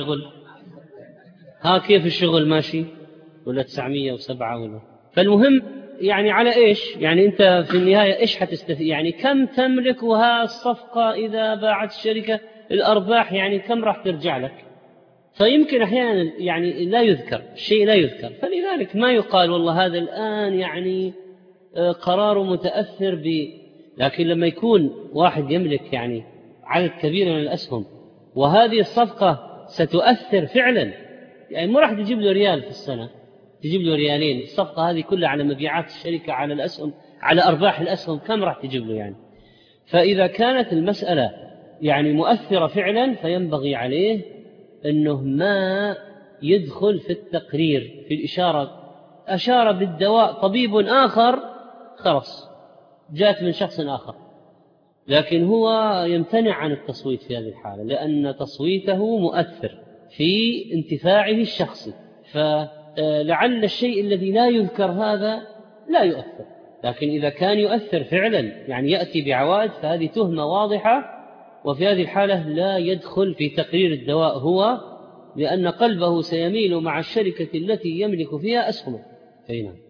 كيف الشغل ماشي، ولا 907 ولا. فالمهم يعني على إيش؟ يعني أنت في النهاية إيش حتستفيد؟ يعني كم تملك، وها الصفقة إذا باعت الشركة الأرباح يعني كم راح ترجع لك؟ فيمكن أحيانا يعني لا يذكر شيء، لا يذكر، فلذلك ما يقال والله هذا الآن يعني قرار متأثر لكن لما يكون واحد يملك يعني عدد كبير من الأسهم وهذه الصفقة ستؤثر فعلا، يعني ما راح تجيب له ريال في السنة، تجيب له ريالين، الصفقة هذه كلها على مبيعات الشركة، على الأسهم، على أرباح الأسهم، كم راح تجيب له يعني؟ فإذا كانت المسألة يعني مؤثرة فعلا فينبغي عليه أنه ما يدخل في التقرير، في الإشارة، أشار بالدواء طبيب آخر خلاص جاءت من شخص آخر، لكن هو يمتنع عن التصويت في هذه الحالة لأن تصويته مؤثر في انتفاعه الشخصي. فلعل الشيء الذي لا يذكر هذا لا يؤثر، لكن إذا كان يؤثر فعلا يعني يأتي بعوائد فهذه تهمة واضحة، وفي هذه الحالة لا يدخل في تقرير الدواء هو، لأن قلبه سيميل مع الشركة التي يملك فيها أسهمه. أي نعم.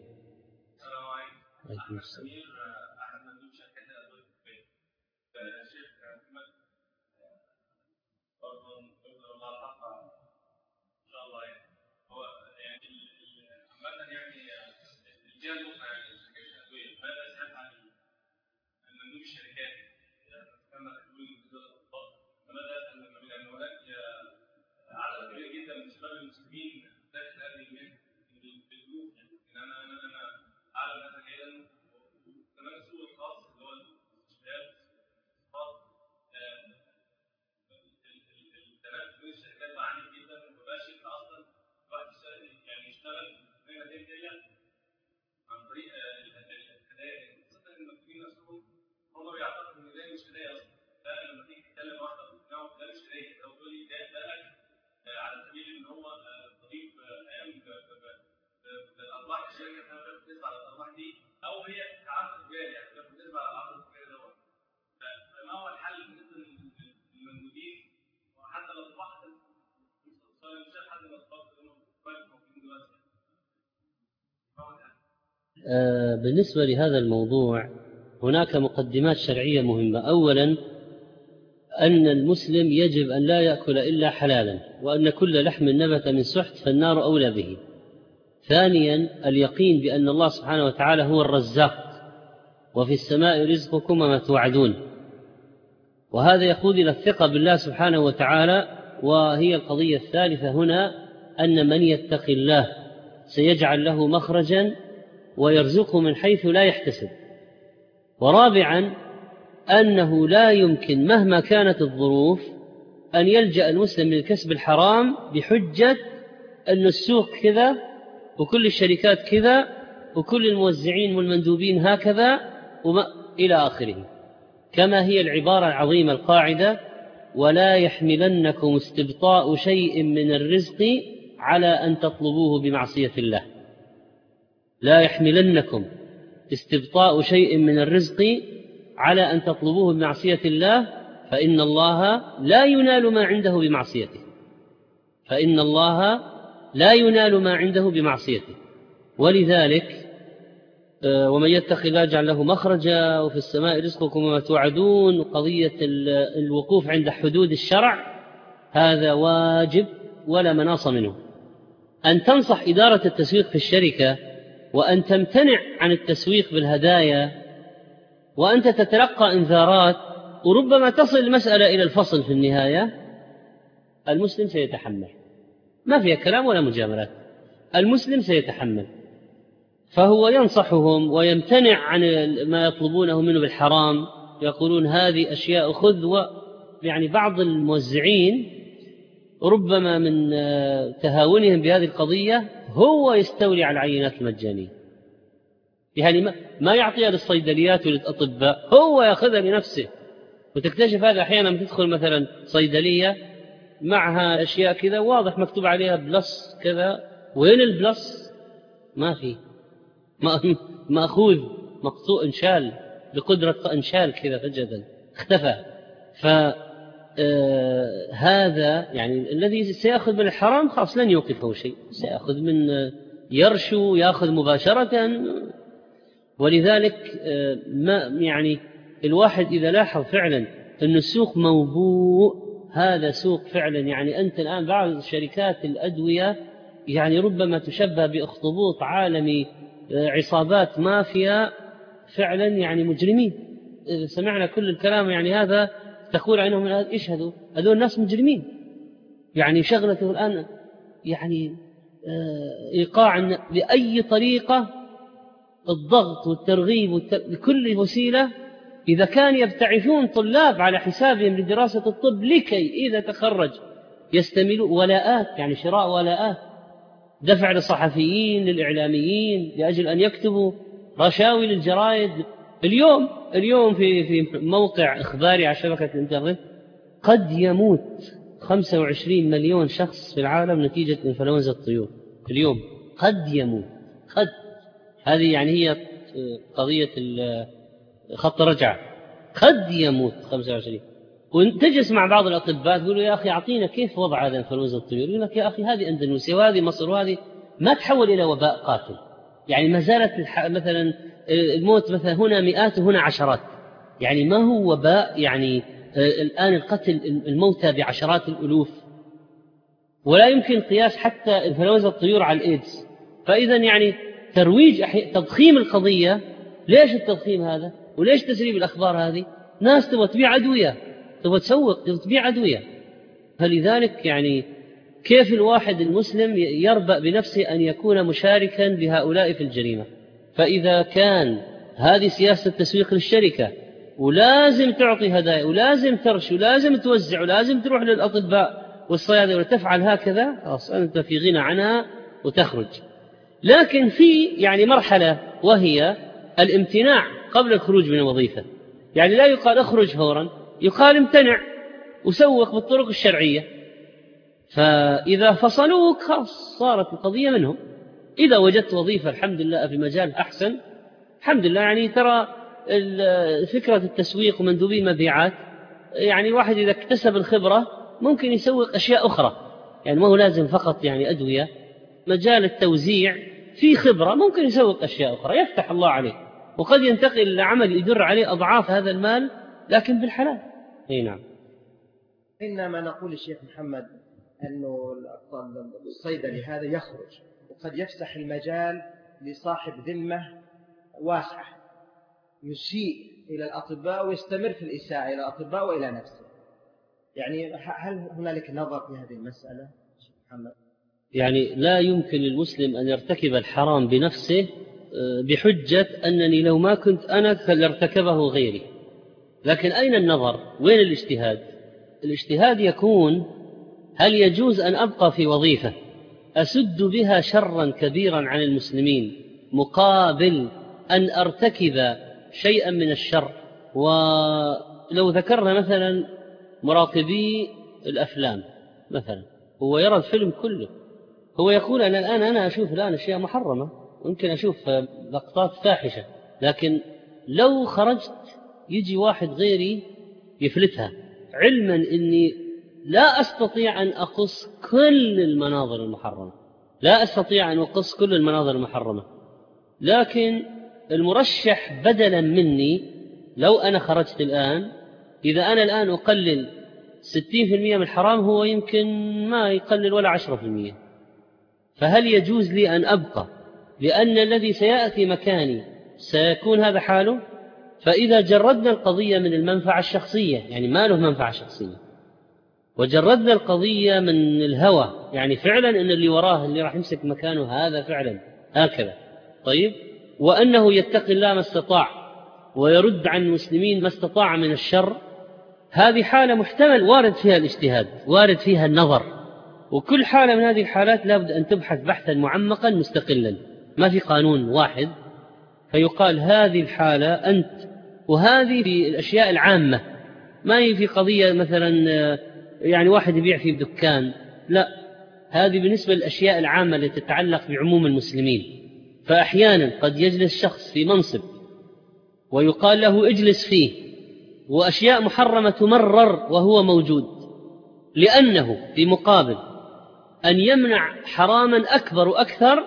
بالنسبة لهذا الموضوع هناك مقدمات شرعية مهمة. أولا أن المسلم يجب أن لا يأكل إلا حلالا، وأن كل لحم نبت من سحت فالنار أولى به. ثانيا اليقين بأن الله سبحانه وتعالى هو الرزاق، وفي السماء رزقكم وما توعدون، وهذا يقود إلى الثقة بالله سبحانه وتعالى. وهي القضية الثالثة هنا أن من يتق الله سيجعل له مخرجا ويرزقه من حيث لا يحتسب. ورابعا أنه لا يمكن مهما كانت الظروف أن يلجأ المسلم للكسب الحرام بحجة أن السوق كذا وكل الشركات كذا وكل الموزعين والمندوبين هكذا إلى آخره، كما هي العبارة العظيمة القاعدة: ولا يحملنكم استبطاء شيء من الرزق على أن تطلبوه بمعصية الله. لا يحملنكم استبطاء شيء من الرزق على أن تطلبوه بمعصية الله، فإن الله لا ينال ما عنده بمعصيته. فإن الله لا ينال ما عنده بمعصيته. ولذلك ومن يتق الله يجعل له مخرجا وفي السماء رزقكم وما توعدون. قضية الوقوف عند حدود الشرع هذا واجب ولا مناص منه. أن تنصح إدارة التسويق في الشركة وأن تمتنع عن التسويق بالهدايا وأنت تتلقى إنذارات وربما تصل المسألة إلى الفصل في النهاية، المسلم سيتحمل، ما فيها كلام ولا مجاملات. المسلم سيتحمل، فهو ينصحهم ويمتنع عن ما يطلبونه منه بالحرام. يقولون هذه أشياء خذ يعني بعض الموزعين ربما من تهاونهم بهذه القضية هو يستولي على العينات المجانية، يعني ما يعطيها للصيدليات وللأطباء، هو يأخذها لنفسه. وتكتشف هذا أحيانا تدخل مثلا صيدلية معها أشياء كذا واضح مكتوب عليها بلس كذا، وين البلس؟ ما في، مأخوذ مقطوع انشال بقدرة انشال كذا فجأة اختفى. فهذا يعني الذي سيأخذ من الحرام خلاص لن يوقفه شيء، سيأخذ من يرشو يأخذ مباشرة. ولذلك ما يعني الواحد إذا لاحظ فعلا أن السوق موبوء، هذا سوق فعلا، يعني أنت الآن بعض شركات الأدوية يعني ربما تشبه بأخطبوط عالمي، عصابات مافيا فعلا، يعني مجرمين. سمعنا كل الكلام يعني هذا تقول عنهم إيش هذول الناس مجرمين، يعني شغلته الآن يعني إيقاع بأي طريقة، الضغط والترغيب بكل وسيلة. إذا كان يبتعثون طلاب على حسابهم لدراسة الطب لكي إذا تخرج يستملوا ولاءات، يعني شراء ولاءات، دفع للصحفيين للإعلاميين لأجل أن يكتبوا، رشاوي للجرائد. اليوم في موقع إخباري على شبكة الإنترنت قد يموت 25 مليون شخص في العالم نتيجة إنفلونزا الطيور اليوم، قد يموت، قد. هذه يعني هي قضية خط رجعة، قد يموت 25. وتجلس مع بعض الأطباء تقولوا يا أخي أعطينا كيف وضع هذا إنفلونزا الطيور، يقول لك يا أخي هذه أندونيسيا وهذه مصر وهذه ما تحول إلى وباء قاتل، يعني ما زالت مثلا الموت مثلا هنا مئات وهنا عشرات، يعني ما هو وباء، يعني الآن القتل الموتى بعشرات الألوف، ولا يمكن قياس حتى إنفلونزا الطيور على الإيدز. فإذا يعني ترويج تضخيم القضية. ليش التضخيم هذا؟ وليش تسريب الأخبار هذه؟ ناس تبغى تبيع أدوية، تبغى تسوق، تبغى تبيع أدوية. فلذلك يعني كيف الواحد المسلم يربأ بنفسه أن يكون مشاركا بهؤلاء في الجريمة؟ فإذا كان هذه سياسة التسويق للشركة ولازم تعطي هدايا ولازم ترش ولازم توزع ولازم تروح للأطباء والصيادلة وتفعل هكذا، خلاص أنت في غنى عنها وتخرج. لكن في يعني مرحلة وهي الامتناع قبل الخروج من الوظيفة، يعني لا يقال اخرج فورا، يقال امتنع وسوق بالطرق الشرعية. فإذا فصلوك خلاص صارت القضية منهم. إذا وجدت وظيفة الحمد لله في مجال أحسن، الحمد لله. يعني ترى فكرة التسويق ومندوبي المبيعات، يعني الواحد إذا اكتسب الخبرة ممكن يسوق أشياء أخرى، يعني ما هو لازم فقط يعني أدوية. مجال التوزيع في خبرة ممكن يسوق أشياء أخرى يفتح الله عليه، وقد ينتقل إلى عمل يدر عليه أضعاف هذا المال لكن بالحلال. أي نعم. إنما نقول الشيخ محمد أنه الصيدلي هذا يخرج وقد يفسح المجال لصاحب ذمة واسعة يسيء إلى الأطباء ويستمر في الإساءة إلى الأطباء وإلى نفسه، يعني هل هنالك نظر في هذه المسألة شيخ محمد؟ يعني لا يمكن للمسلم أن يرتكب الحرام بنفسه بحجة أنني لو ما كنت أنا لارتكبه غيري. لكن أين النظر؟ وين الاجتهاد؟ الاجتهاد يكون هل يجوز أن أبقى في وظيفة أسد بها شرا كبيرا عن المسلمين مقابل أن أرتكب شيئا من الشر. ولو ذكرنا مثلا مراقبي الأفلام مثلا، هو يرى الفيلم كله، هو يقول أنا الآن أنا أشوف الآن أشياء محرمة، ممكن أشوف لقطات فاحشة، لكن لو خرجت يجي واحد غيري يفلتها، علما أني لا أستطيع أن أقص كل المناظر المحرمة، لا أستطيع أن أقص كل المناظر المحرمة، لكن المرشح بدلا مني لو أنا خرجت الآن، إذا أنا الآن أقلل 60% من الحرام هو يمكن ما يقلل ولا 10%. فهل يجوز لي أن أبقى لأن الذي سيأتي مكاني سيكون هذا حاله؟ فإذا جردنا القضية من المنفعة الشخصية، يعني ما له منفعة شخصية، وجردنا القضية من الهوى، يعني فعلا أن اللي وراه اللي راح يمسك مكانه هذا فعلا هكذا، طيب، وأنه يتقي الله ما استطاع ويرد عن المسلمين ما استطاع من الشر، هذه حالة محتمل وارد فيها الاجتهاد، وارد فيها النظر، وكل حالة من هذه الحالات لابد أن تبحث بحثا معمقا مستقلا، ما في قانون واحد فيقال هذه الحالة أنت، وهذه في الأشياء العامة، ما هي في قضية مثلا يعني واحد يبيع في دكان، لا، هذه بالنسبة للأشياء العامة التي تتعلق بعموم المسلمين. فأحيانا قد يجلس شخص في منصب ويقال له اجلس فيه، وأشياء محرمة تمرر وهو موجود، لأنه في مقابل أن يمنع حراما أكبر وأكثر،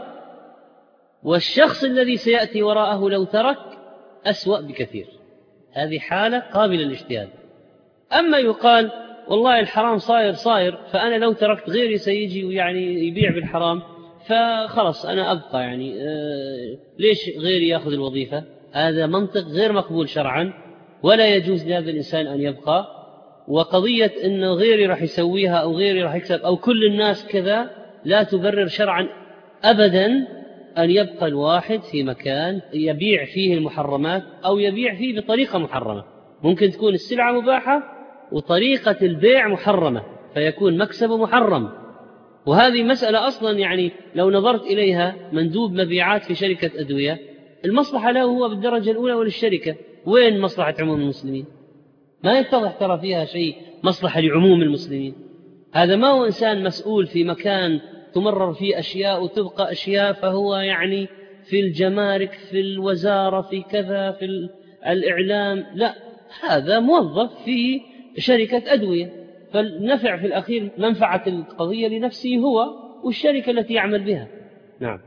والشخص الذي سيأتي وراءه لو ترك أسوأ بكثير. هذه حالة قابلة للاجتهاد. أما يقال والله الحرام صاير فأنا لو تركت غيري سيجي ويعني يبيع بالحرام فخلص أنا أبقى، يعني ليش غيري يأخذ الوظيفة؟ هذا منطق غير مقبول شرعا، ولا يجوز لهذا الإنسان أن يبقى. وقضية أنه غيري راح يسويها أو غيري راح يكسب أو كل الناس كذا لا تبرر شرعا أبدا أن يبقى الواحد في مكان يبيع فيه المحرمات أو يبيع فيه بطريقة محرمة. ممكن تكون السلعة مباحة وطريقة البيع محرمة فيكون مكسبه محرم. وهذه مسألة أصلا يعني لو نظرت إليها مندوب مبيعات في شركة أدوية المصلحة له هو بالدرجة الأولى وللشركة، وين مصلحة عموم المسلمين؟ ما يتضح ترى فيها شيء مصلحة لعموم المسلمين. هذا ما هو إنسان مسؤول في مكان تمرر فيه أشياء وتبقى أشياء، فهو يعني في الجمارك في الوزارة في كذا في الإعلام، لا، هذا موظف في شركة أدوية، فالنفع في الأخير منفعة القضية لنفسه هو والشركة التي يعمل بها. نعم.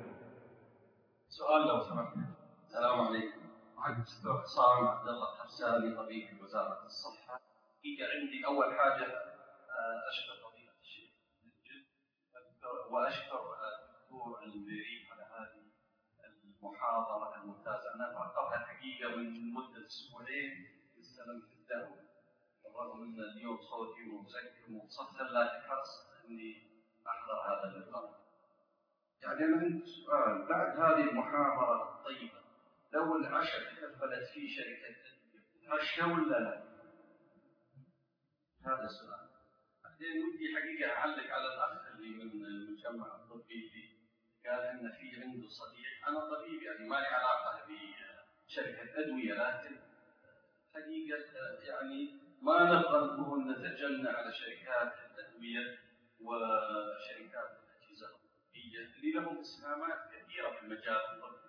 سؤال لو سمحت. السلام عليكم. معك دكتور حسام عبد الله الحرساني طبيب في وزارة الصحة. عندي أول حاجة أشكر فضيلة الشيخ وأشكر الدكتور المريخ على هذه المحاضرة الممتازة. أنا فقط الحقيقة من مدة أسبوعين استلمت الدواء، بالرغم أن اليوم صوتي مسكر ومسخن، لكن حرص أني أحضر هذا اللقاء. يعني أنا عندي سؤال بعد هذه المحاضرة الطيبة، لو العشاء تكفلت في شركة تتعشى ولا لا؟ هذا السؤال. بعدين ودي حقيقة أعلق على الأخ اللي من المجمع الطبي اللي قال إن في عنده صديق. أنا طبيب يعني ما لي علاقة بشركة أدوية، لكن حقيقة يعني ما نبغى نكون نتجنى على شركات الأدوية وشركات الأجهزة الطبية اللي لهم إسهامات كثيرة في المجال الطبي.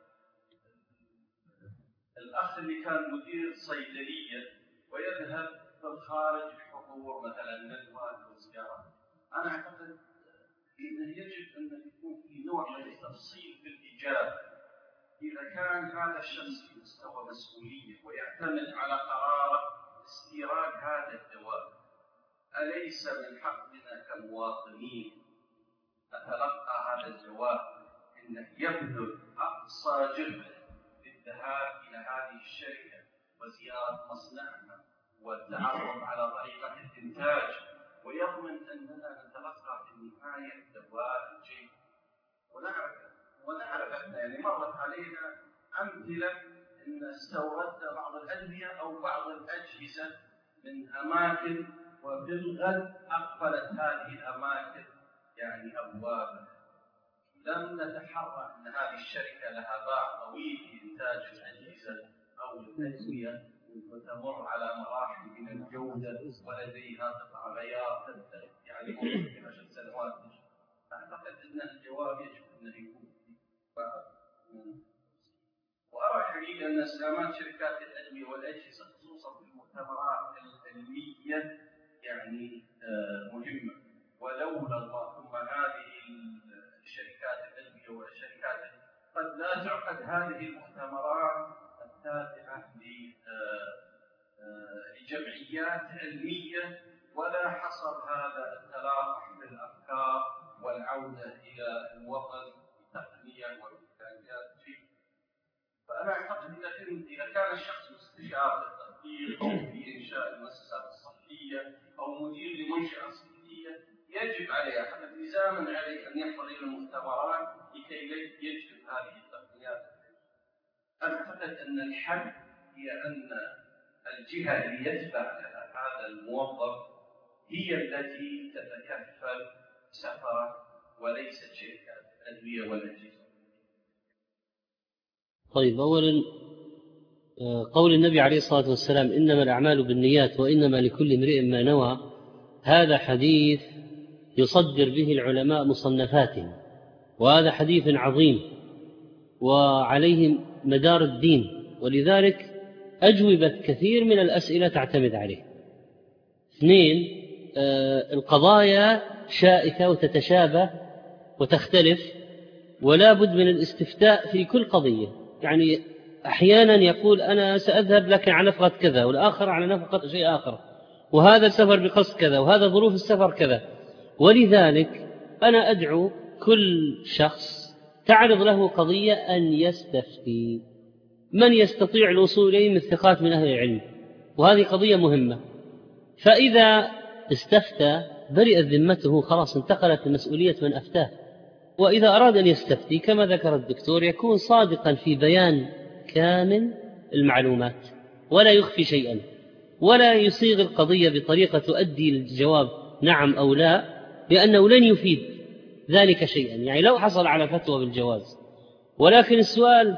الأخ اللي كان مدير صيدلية ويذهب في الخارج بحضور مثلا ندوات أو زيارات، أنا أعتقد إذا يجب أن يكون في نوع من التفصيل في الإجابة. إذا كان هذا الشخص في مستوى مسؤولية ويعتمد على قرار استيراد هذا الدواء، أليس من حقنا كمواطنين نتلقى هذا الدواء أنه يبذل أقصى جهد للذهاب إلى هذه الشركة وزيارة مصنعها والتعرف على طريقة الإنتاج ويضمن أننا نتلقى في النهاية دواء جيد؟ ونعرف احنا يعني مرت علينا أمثلة أن استوردنا بعض الأدوية أو بعض الأجهزة من أماكن وبالغد أقفلت هذه الأماكن يعني أبوابها. لم نتحرك أن هذه الشركة لها باع طويل في إنتاج الأجهزة أو الأدوية وتمر على مراحل من الجودة ولديها قطع غيار تبدأ يعني في 10 سنوات. أعتقد أن الجواب يجب أن يكون وأرى حقيقة أن استخدامات شركات الأدوية والأجهزة خصوصا في المؤتمرات العلمية يعني مهمة، ولولا اللهم هذه الشركات الأدوية والشركات قد لا تعقد هذه المؤتمرات التابعة لجمعيات علمية ولا حصل هذا التلاقح بالأفكار والعودة إلى الوطن بتقنية وإنتاجات جيدة. فأنا أعتقد إذا كان الشخص مستشار للتطبيق أو في إنشاء المؤسسات الصحية أو مدير لمنشأة صحية يجب عليه أحد التزاما عليه أن يحضر إلى المؤتمرات لكي يجلب هذه التقنيات. أعتقد أن الحل هي أن الجهة اللي يتبع لها هذا الموظف هي التي تتكفل سفره وليست شركات الأدوية والأجهزة. طيب، أولا قول النبي عليه الصلاة والسلام إنما الأعمال بالنيات وإنما لكل امرئ ما نوى، هذا حديث يصدر به العلماء مصنفاتهم، وهذا حديث عظيم وعليه مدار الدين، ولذلك أجوبة كثير من الأسئلة تعتمد عليه. 2، القضايا شائكة وتتشابه وتختلف، ولا بد من الاستفتاء في كل قضية. يعني أحيانا يقول أنا سأذهب لكن على نفقة كذا، والآخر على نفقة شيء آخر، وهذا السفر بقصد كذا، وهذا ظروف السفر كذا. ولذلك أنا أدعو كل شخص تعرض له قضية أن يستفتي من يستطيع الوصول إليه من الثقات من أهل العلم، وهذه قضية مهمة. فإذا استفتى برئت ذمته، خلاص انتقلت مسؤولية من أفتاه. وإذا أراد أن يستفتي كما ذكر الدكتور يكون صادقا في بيان كامل المعلومات ولا يخفي شيئا، ولا يصيغ القضية بطريقة تؤدي للجواب نعم أو لا، لأنه لن يفيد ذلك شيئا. يعني لو حصل على فتوى بالجواز ولكن السؤال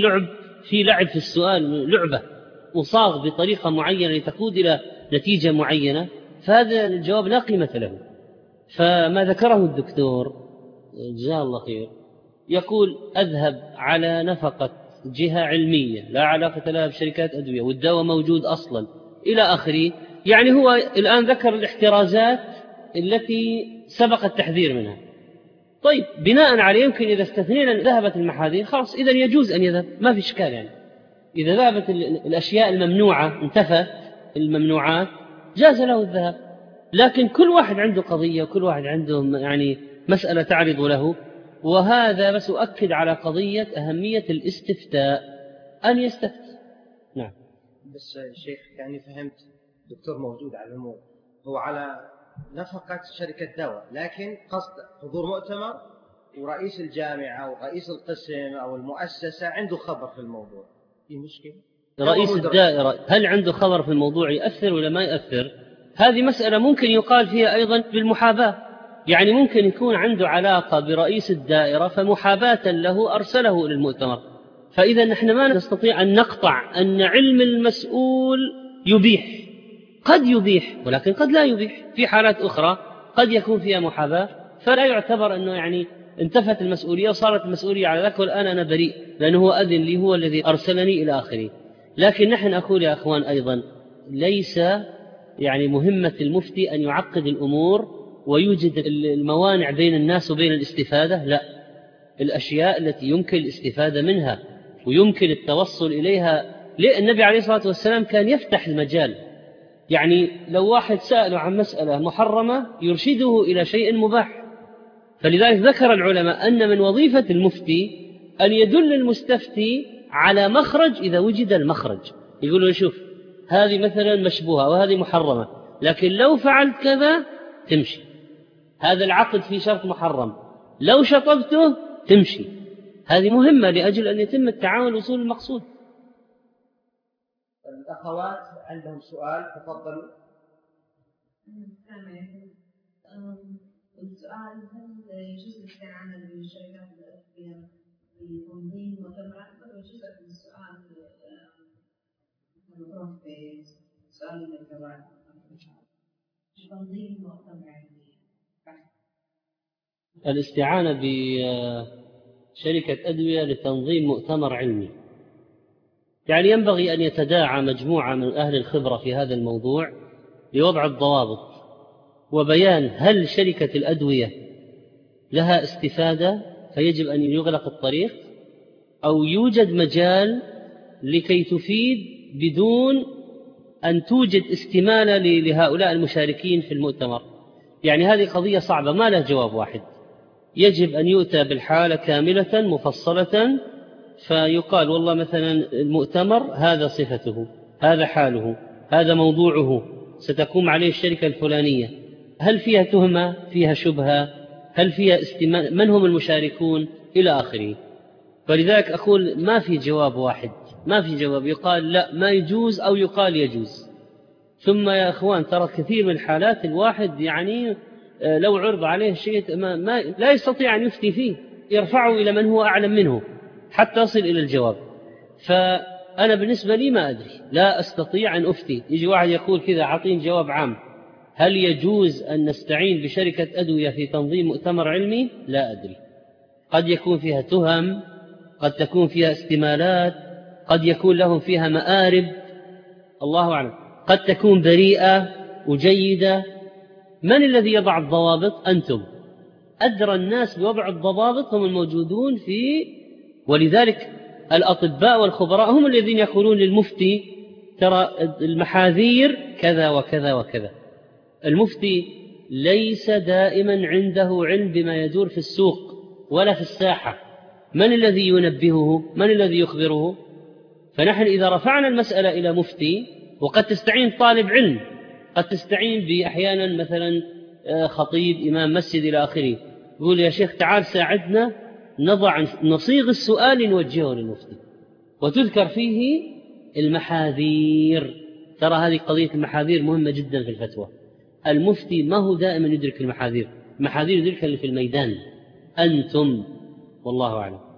في لعب في السؤال، لعبة مصاغ بطريقة معينة لتقود إلى نتيجة معينة، فهذا الجواب لا قيمة له. فما ذكره الدكتور جزاه الله خير يقول أذهب على نفقة جهة علمية لا علاقة لها بشركات أدوية والدواء موجود أصلا إلى آخره. يعني هو الآن ذكر الاحترازات التي سبق التحذير منها. طيب، بناء عليه يمكن إذا استثنينا ذهبت المحاذير خلاص إذن يجوز أن يذهب، ما في إشكال. يعني إذا ذهبت الأشياء الممنوعة انتفت الممنوعات جاز له الذهاب. لكن كل واحد عنده قضية وكل واحد عنده يعني مسألة تعرض له، وهذا بس أؤكد على قضية أهمية الاستفتاء، أن يستفتي. نعم. بس الشيخ يعني فهمت دكتور موجود على الأمور، هو على نفقة شركة دواء، لكن قصد حضور مؤتمر ورئيس الجامعة أو رئيس القسم أو المؤسسة عنده خبر في الموضوع، في مشكلة؟ رئيس الدائرة هل عنده خبر في الموضوع يأثر ولا ما يأثر؟ هذه مسألة ممكن يقال فيها أيضا بالمحاباة. يعني ممكن يكون عنده علاقة برئيس الدائرة فمحاباة له أرسله إلى المؤتمر. فإذا نحن ما نستطيع أن نقطع أن علم المسؤول يبيح، قد يبيح ولكن قد لا يبيح. في حالات أخرى قد يكون فيها محاباة، فلا يعتبر أنه يعني انتفت المسؤولية وصارت المسؤولية على ذاك والآن أنا بريء لأنه هو أذن لي، هو الذي أرسلني إلى آخره. لكن نحن أقول يا أخوان أيضا ليس يعني مهمة المفتي أن يعقد الأمور ويوجد الموانع بين الناس وبين الاستفادة، لا، الأشياء التي يمكن الاستفادة منها ويمكن التوصل إليها. النبي عليه الصلاة والسلام كان يفتح المجال، يعني لو واحد سأله عن مسألة محرمة يرشده إلى شيء مباح. فلذلك ذكر العلماء أن من وظيفة المفتي أن يدل المستفتي على مخرج إذا وجد المخرج، يقول له شوف هذه مثلا مشبوهة وهذه محرمة، لكن لو فعلت كذا تمشي، هذا العقد في شرط محرم، لو شطبته تمشي. هذه مهمة لأجل أن يتم التعاون وصول المقصود. الأخوات عندهم سؤال، تفضلوا. السؤال: هل يجوز الاستعانة بالشركات الأدوية في تنظيم مؤتمرات؟ جزء من السؤال المطروح في سؤال الجواب تنظيم مؤتمر علمي. الاستعانة بشركة أدوية لتنظيم مؤتمر علمي، يعني ينبغي أن يتداعى مجموعة من أهل الخبرة في هذا الموضوع لوضع الضوابط وبيان هل شركة الأدوية لها استفادة فيجب أن يغلق الطريق، أو يوجد مجال لكي تفيد بدون أن توجد استمالة لهؤلاء المشاركين في المؤتمر. يعني هذه قضية صعبة ما له جواب واحد، يجب أن يؤتى بالحالة كاملة مفصلة، فيقال والله مثلا المؤتمر هذا صفته، هذا حاله، هذا موضوعه، ستقوم عليه الشركة الفلانية، هل فيها تهمة، فيها شبهة، هل فيها استمالة، من هم المشاركون، إلى آخره. فلذلك أقول ما في جواب واحد، ما في جواب يقال لا ما يجوز أو يقال يجوز. ثم يا أخوان ترى كثير من الحالات الواحد يعني لو عرض عليه شيء ما لا يستطيع أن يفتي فيه، يرفعه إلى من هو أعلم منه حتى يصل إلى الجواب. فأنا بالنسبة لي ما أدري، لا أستطيع أن أفتي. يجي واحد يقول كذا عطين جواب عام، هل يجوز أن نستعين بشركة أدوية في تنظيم مؤتمر علمي؟ لا أدري، قد يكون فيها تهم، قد تكون فيها استمالات، قد يكون لهم فيها مآرب، الله أعلم، قد تكون بريئة وجيدة. من الذي يضع الضوابط؟ أنتم، أدرى الناس بوضع الضوابط هم الموجودون في، ولذلك الأطباء والخبراء هم الذين يقولون للمفتي ترى المحاذير كذا وكذا وكذا. المفتي ليس دائما عنده علم بما يدور في السوق ولا في الساحة، من الذي ينبهه؟ من الذي يخبره؟ فنحن إذا رفعنا المسألة إلى مفتي، وقد تستعين طالب علم، قد تستعين بأحيانا مثلا خطيب إمام مسجد إلى آخره، يقول يا شيخ تعال ساعدنا نصيغ السؤال نوجهه للمفتي، وتذكر فيه المحاذير. ترى هذه قضية المحاذير مهمة جدا في الفتوى. المفتي ما هو دائما يدرك المحاذير، المحاذير يدركها اللي في الميدان، أنتم، والله أعلم.